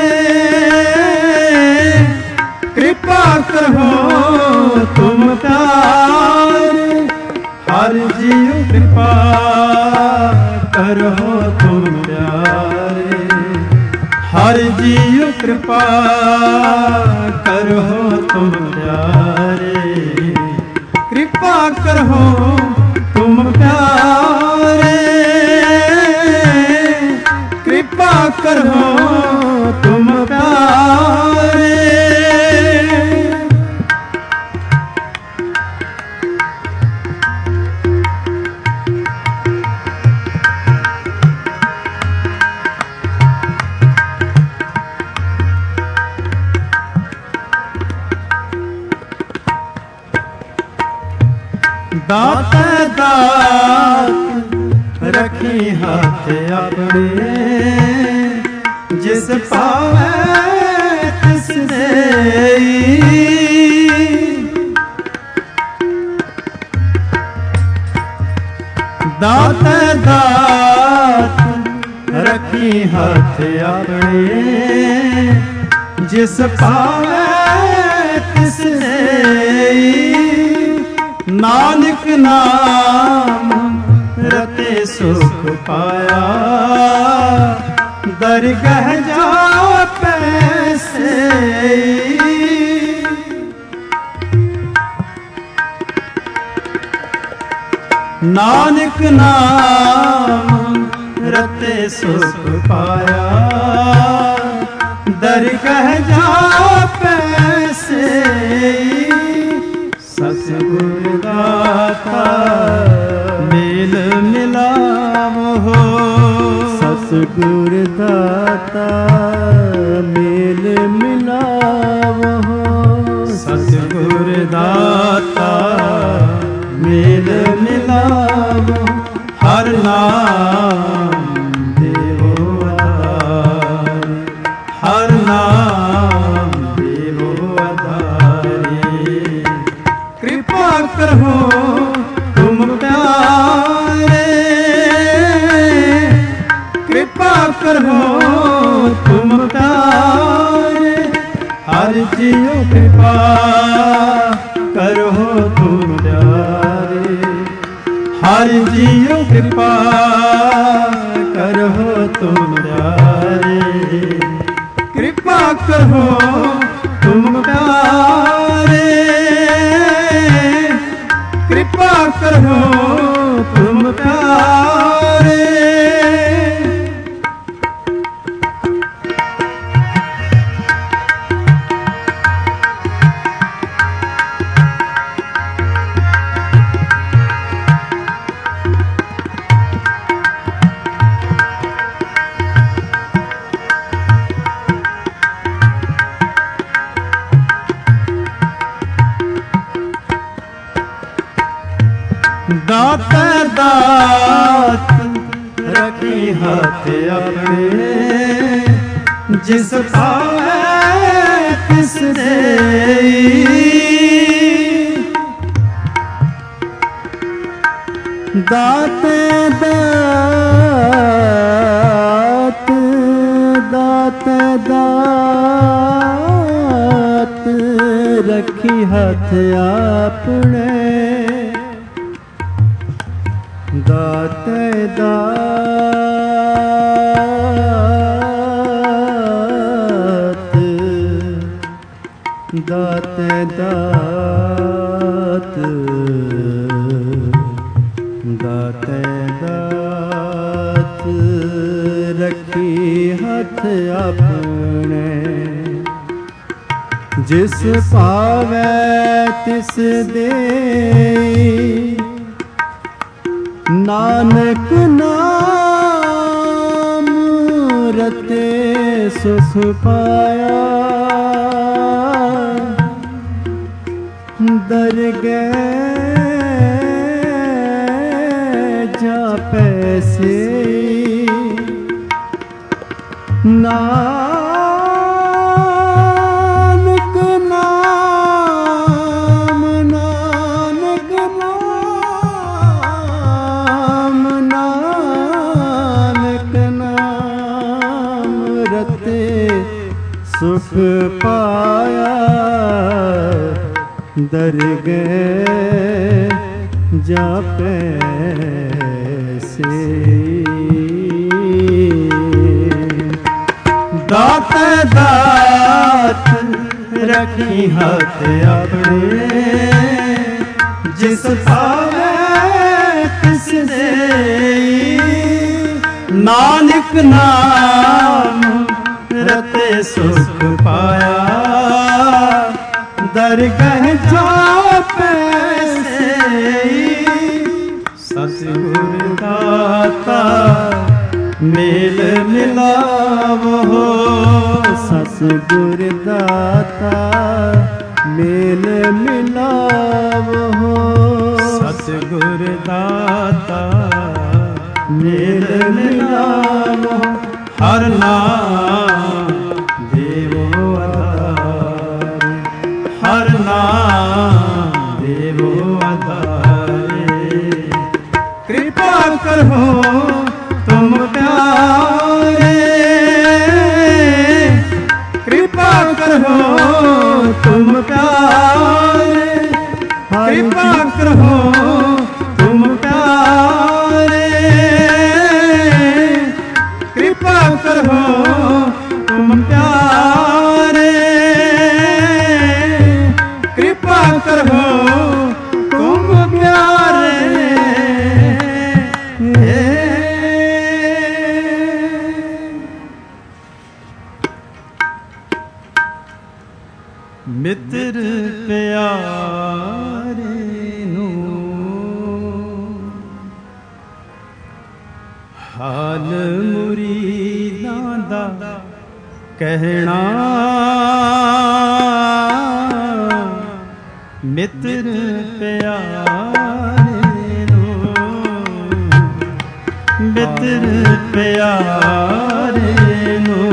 कृपा करो तुम प्यारे। हर जीव कृपा करो तुम प्यारे, हर जीव कृपा करो तुम प्यारे। कृपा करो तुम प्यारे, कृपा करो तुम प्यारे। दात दात रखी हाथ अपने, जिस पावे तिस देई। दात दात रखी हाथ अपने, जिस पावे तिस देई। नानक नाम रते सुख पाया, दरगह जा पैसे। नानक नाम रते सुख पाया, दरगह जा पैसे। सतगुर दाता मेल मिलावो। सतगुर दाता मेल मिलावो। सतगुर दाता मेल मिलावो। हर नाम देवो आधार, हर नाम देवो आधारे। कृपा करो तुम प्यारे, कृपा करो तुम प्यारे। हर जीव कृपा करो तुम प्यारे, हर जीव कृपा करो तुम प्यारे। कृपा करो तुम प्यारे, कृपा करो तुम प्यारे। दात दात रखी हाथ अपने, जिस पावे तिस देई। दात दात दात दात रखी हाथ अपने। दात दात दात दात दात दात रखी हाथ अपने। ਜਿਸ ਭਾਵੈ ਤਿਸ ਦੇਈ, ਨਾਨਕ ਨਾਮ ਰਤੇ ਸੁਖ ਪਾਇਆ। ਦਰਗਹਿ ਜਾਪੈ ਸੇਈ, ਨਾਨਕ ਨਾਮ ਨਾਨਕ ਨਾਮ ਨਾਨਕ ਨਾਮ ਰਤੇ ਸੁਖ ਪਾਇਆ। ਦਰਗਹਿ ਜਾਪੈ ਸੇਈ। ਦਾਤ ਦਾਤ ਰੱਖੀ ਹੱਥ ਆਪਣੇ, ਜਿਸ ਭਾਵੈ ਤਿਸ ਦੇਈ। ਨਾਨਕ ਨਾਮ ਰਤੇ ਸੁਖ ਪਾਇਆ। ਦਰਗਹਿ ਜਾਪੈ ਸੇਈ। ਸਤਿਗੁਰ ਦਾਤਾ ਮੇਲ ਮਿਲਾਵੋ, ਸਤਿਗੁਰ ਦਾਤਾ ਮੇਲ ਮਿਲਾਵੋ। ਸਤਿਗੁਰ ਦਾਤਾ ਮੇਲ ਮਿਲਾਵੋ। ਹਰ ਨਾਮ ਦੇਵੋ ਆਧਾਰ, ਹਰ ਨਾਮ ਦੇਵੋ ਆਧਾਰੇ। ਕਿਰਪਾ ਕਰੋ ਤੁਮ ਪਿਆਰੇ, ਕਿਰਪਾ ਕਰੋ ਤੁਮ ਪਿਆਰੇ। ਕਿਰਪਾ ਕਰੋ ਤੁਮ ਪਿਆਰੇ, ਕਿਰਪਾ ਕਰੋ ਤੁਮ ਪਿਆਰੇ। ਕਿਰਪਾ ਕਰੋ ਤੁਮ ਪਿਆਰੇ। ਮਿੱਤਰ ਪਿਆਰੇ ਨੂੰ ਹਾਲ ਮੁਰੀਦਾਂ ਦਾ ਕਹਿਣਾ। ਮਿੱਤਰ ਪਿਆਰੇ ਨੂੰ, ਮਿੱਤਰ ਪਿਆਰੇ ਨੂੰ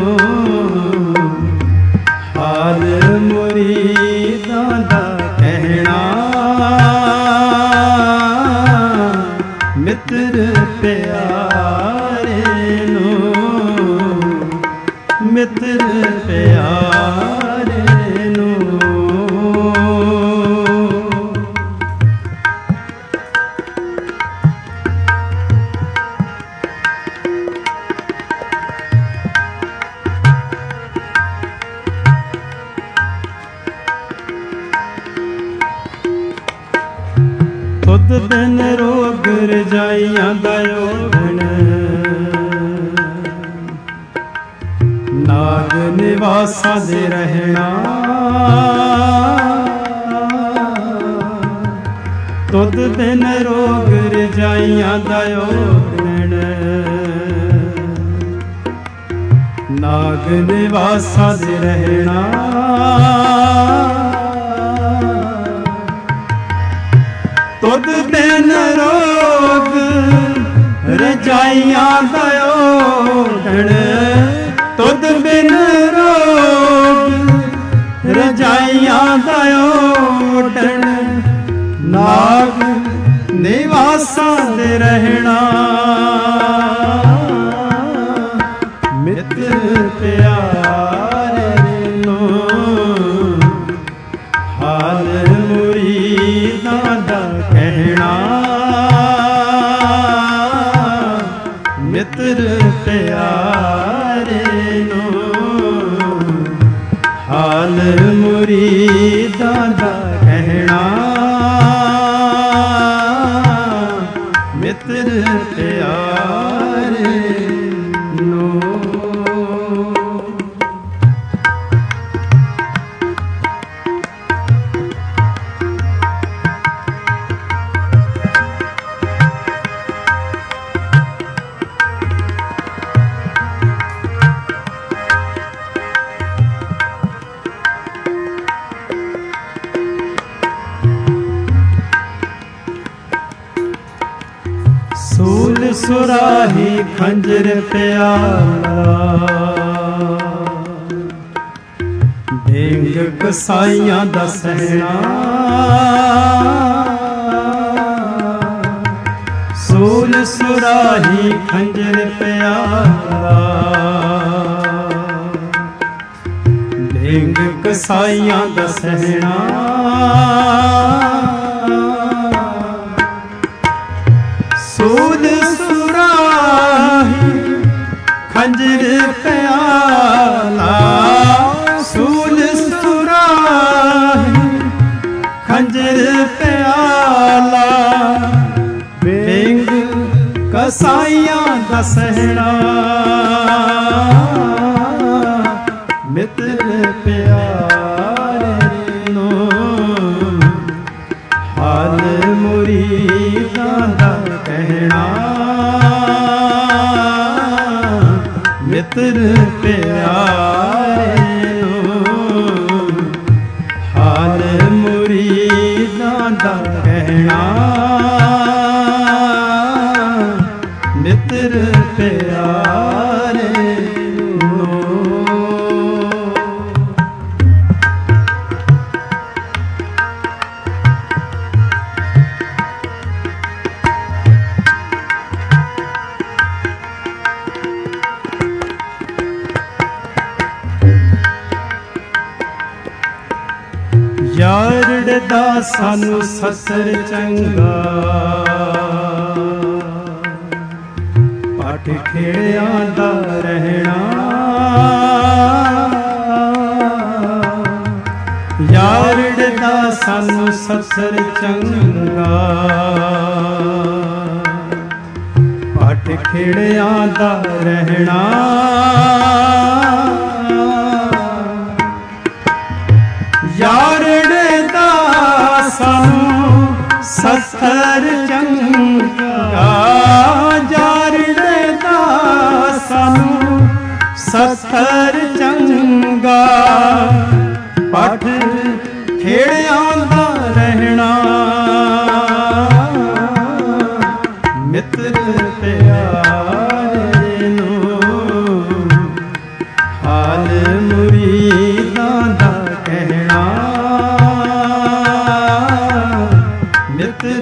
ਹਾਲ ਮੁਰੀਦਾਂ ਦਾ ਕਹਿਣਾ। ਮਿੱਤਰ ਪਿਆਰੇ ਨੂੰ, ਮਿੱਤਰ ਪਿਆਰੇ ਨੂੰ। ਤੁਧ ਬਿਨ ਰੋਗ ਰਜਾਈਆਂ ਦਾ ਓਗਣ, ਨਾਗ ਨਿਵਾਸਾਂ ਦੇ ਰਹਿਣਾ। ਤੁਧ ਬਿਨ ਰੋਗ ਰਜਾਈਆਂ ਦਾ ਓਗਣ, ਨਾਗ ਨਿਵਾਸਾਂ ਦੇ ਰਹਿਣਾ। ਤੁਧ ਬਿਨ ਰੋਗ ਰਜਾਈਆਂ ਦਾ ਓਗਣ, ਤੁਧ ਬਿਨ ਰੋਗ ਰਜਾਈਆਂ ਦਾ ਓਗਣ। ਨਾਗ ਨਿਵਾਸਾਂ ਦੇ ਰਹਿਣਾ। ਮਿੱਤਰ ਪਿਆਰੇ ਨੂੰ ਹਾਲ ਮੁਰੀਦਾਂ ਦਾ ਕਹਿਣਾ। ਮਿੱਤਰ ਪਿਆਰੇ ਨੂੰ ਹਾਲ ਮੁਰੀਦਾਂ ਦਾ ਕਹਿਣਾ। ਮਿੱਤਰ ਪਿਆਰੇ ਨੂੰ। ਸੁਰਾਹੀ ਖੰਜਰ ਪਿਆਲਾ ਢੇਂਗ ਕਸਾਈਆਂ ਦਾ ਸਹਿਣਾ ਸੂਲ ਸੁਰਾਹੀ ਖੰਜਰ ਪਿਆਲਾ ਢੇਂਗ ਕਸਾਈਆਂ ਦਾ ਸਹਿਣਾ ਸੂਲ ਸੁਰਾਹੀ ਖੰਜਰ ਪਿਆਲਾ ਸੂਲ ਸੁਰਾਹੀ ਖੰਜਰ ਪਿਆਲਾ ਢੇਂਗ ਕਸਾਈਆਂ ਦਾ ਸਹਿਣਾ ਮਿੱਤਰ ਪਿਆਰੇ ਨੂੰ ਹਾਲ ਮੁਰੀਦਾਂ ਦਾ ਕਹਿਣਾ ਮਿੱਤਰ ਪਿਆਰੇ ਨੂੰ ਹਾਲ ਮੁਰੀਦਾਂ ਦਾ ਕਹਿਣਾ ਮਿੱਤਰ ਪਿਆਰੇ ਨੂੰ। ਯਾਰੜ ਦਾ ਸਾਨੂੰ ਸਸਰ ਚੰਗਾ ਪਾਠ ਖੇੜਿਆਂ ਦਾ ਰਹਿਣਾ ਯਾਰੜ ਦਾ ਸਾਨੂੰ ਸਸਰ ਚੰਗਾ ਪਾਠ ਖੇੜਿਆਂ ਦਾ ਰਹਿਣਾ ਯਾਰੜ ਦਾ ਸਾਨੂੰ ਸਸਰ ਚੰਗਾ ਯਾਰੜ ਦਾ ਸਾਨੂੰ ਸਸਰ ਚੰਗਾ ਪਾਠ ਖੇੜਿਆਂ ਦਾ ਰਹਿਣਾ ਮਿੱਤਰ ਪਿਆਰੇ ਨੂੰ ਹਾਲ ਮੁਰੀਦਾਂ ਦਾ ਕਹਿਣਾ ਮਿੱਤਰ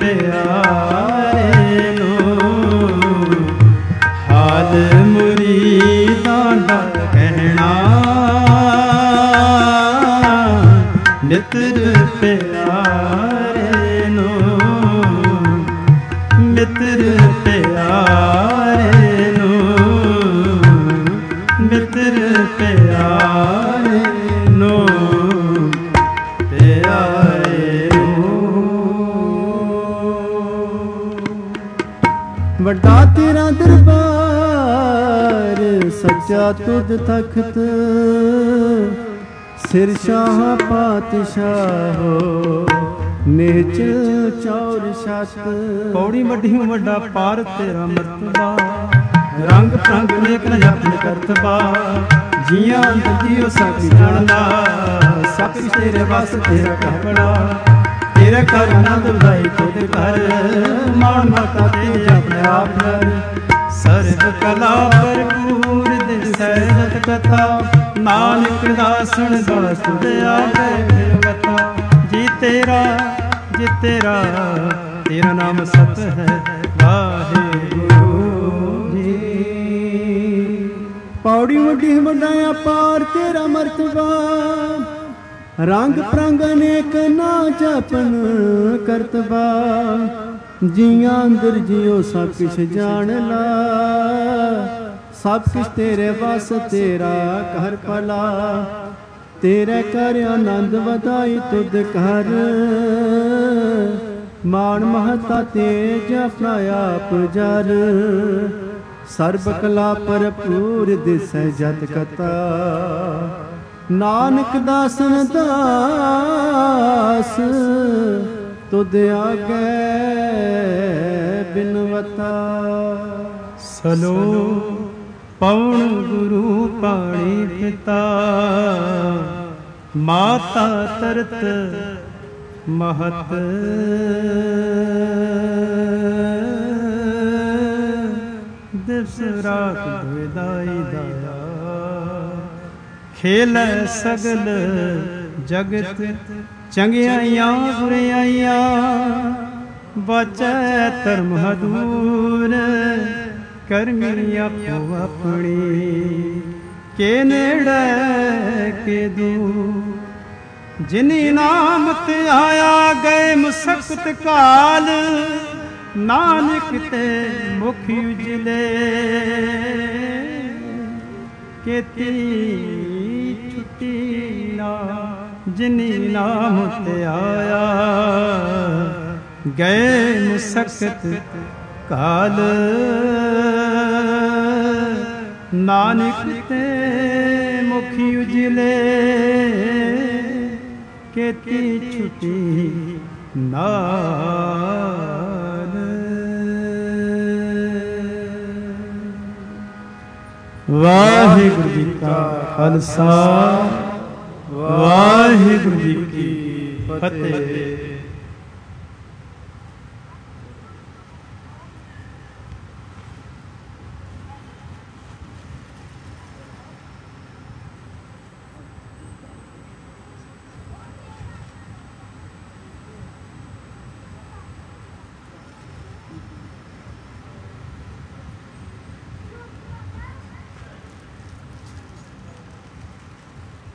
ਪਿਆਰੇ ਨੂੰ ਹਾਲ ਮੁਰੀਦਾਂ ਦਾ ਕਹਿਣਾ ਮਿੱਤਰ ਪਿਆਰੇ ਨੂੰ ਮਿੱਤਰ ਪਿਆਰੇ ਨੂੰ ਮਿੱਤਰ ਪਿਆਰੇ ਨੂੰ ਪਿਆਰੇ ਨੂੰ। ਵੱਡਾ ਤੇਰਾ ਦਰਬਾਰ ਸੱਚਾ ਤੁਧ ਤਖਤ ਸਿਰ ਸ਼ਾਹ ਪਾਤਸ਼ਾਹੋ ਨਿਹਚ ਚੌਰ ਛਤ ਪੌੜੀ ਵੱਡੀ ਵੱਡਾ ਪਾਰ ਤੇਰਾ ਮਰਤਬਾ ਰੰਗ ਪ੍ਰੰਗ ਨੇਕ ਨ ਜਪਨ ਕਰਤਬਾ ਜੀਆਂ ਜੀਓ ਸਭ ਜਾਣਦਾ ਸਭ ਕੁਛ ਤੇਰੇ ਵਸ ਤੇਰਾ ਕਹੜਾ ਤੇਰੇ ਘਰ ਆਨੰਦ ਵਧਾਈ ਤੁਧ ਘਰ ਮਾਣ ਮਾਤਾ ਤੇਰੇ ਆਪਣੇ ਆਪ ਕਰ ਸਰਬ ਕਲਾ ਭਰਪੂਰ ਦਿਸੈ ਜਤ ਕਥਾ ਨਾਨਕ ਦਾਸਣ ਦਾਸ ਤੁਧ ਆਵੇ ਫਿਰਵਤਾ ਜੀ ਤੇਰਾ ਜੀ ਤੇਰਾ ਤੇਰਾ ਨਾਮ ਸਤ ਹੈ ਵਾਹਿਗੁਰੂ ਜੀ। ਪੌੜੀ ਵੱਡੀ ਵੱਡਾ ਅਪਾਰ ਤੇਰਾ ਮਰਤਬਾ ਰੰਗ ਪ੍ਰੰਗ ਅਨੇਕ ਨਾ ਜਪਨ ਕਰਤਬਾ ਜੀਆਂ ਅੰਦਰ ਜਿਉ ਸਭ ਕੁਛ ਜਾਣ ਲਾ ਸਭ ਕੁਛ ਤੇਰੇ ਵਸ ਤੇਰਾ ਘਰ ਭਲਾ ਤੇਰੇ ਕਰ ਆਨੰਦ ਵਧਾਈ ਤੁਧ ਘਰ ਮਾਣ ਮਹਤਾ ਤੇਜ ਆਪਣਾ ਆਪ ਜਰ ਸਰਬ ਕਲਾ ਭਰਪੂਰ ਦਿਸੈ ਜਤ ਕਤਾ ਨਾਨਕ ਦਾਸਨ ਦਾਸ ਤੁਧ ਆਗੇ ਬਿਨਵਤਾ ਸਲੋ ਪਵਨ ਗੁਰੂ ਪਾਣੀ ਪਿਤਾ ਮਾਤਾ ਤਰਤ ਮਹਤ ਦਿਵਸ ਰਾਤ ਦੁਇਦਾਈ ਦਾਇਆ। ਖੇਲੈ ਸਗਲ ਜਗਤ ਚੰਗਿਆਈਆਂ ਬੁਰਿਆਈਆਂ, ਬਚੈ ਧਰਮ ਹਦੂਰ ਕਰਮੀ ਆਪੋ ਆਪਣੀ। ਕੇ ਨੇੜੇ ਕੇ ਦੂਰ ਜਿਨੀ ਨਾਮ ਤੇ ਆਇਆ, ਗਏ ਮੁਸਕਤ ਕਾਲ ਨਾਨਕ ਤੇ ਮੁਖ ਉਜਲੇ। ਕੀਤੀ ਛੁੱਟੀ ਨਾ ਜਿਨੀ ਨਾਮ ਤੇ ਆਇਆ, ਗਏ ਮੁਸਕਤ ਕਾਲ ਨਾਨਕ ਤੇ ਮੁਖ ਉਜਲੇ। ਕੀਤੀ ਛੁੱਟੀ ਨਾਲ। ਵਾਹਿਗੁਰੂ ਜੀ ਕਾ ਖਾਲਸਾ, ਵਾਹਿਗੁਰੂ ਜੀ ਕੀ ਫਤਿਹ।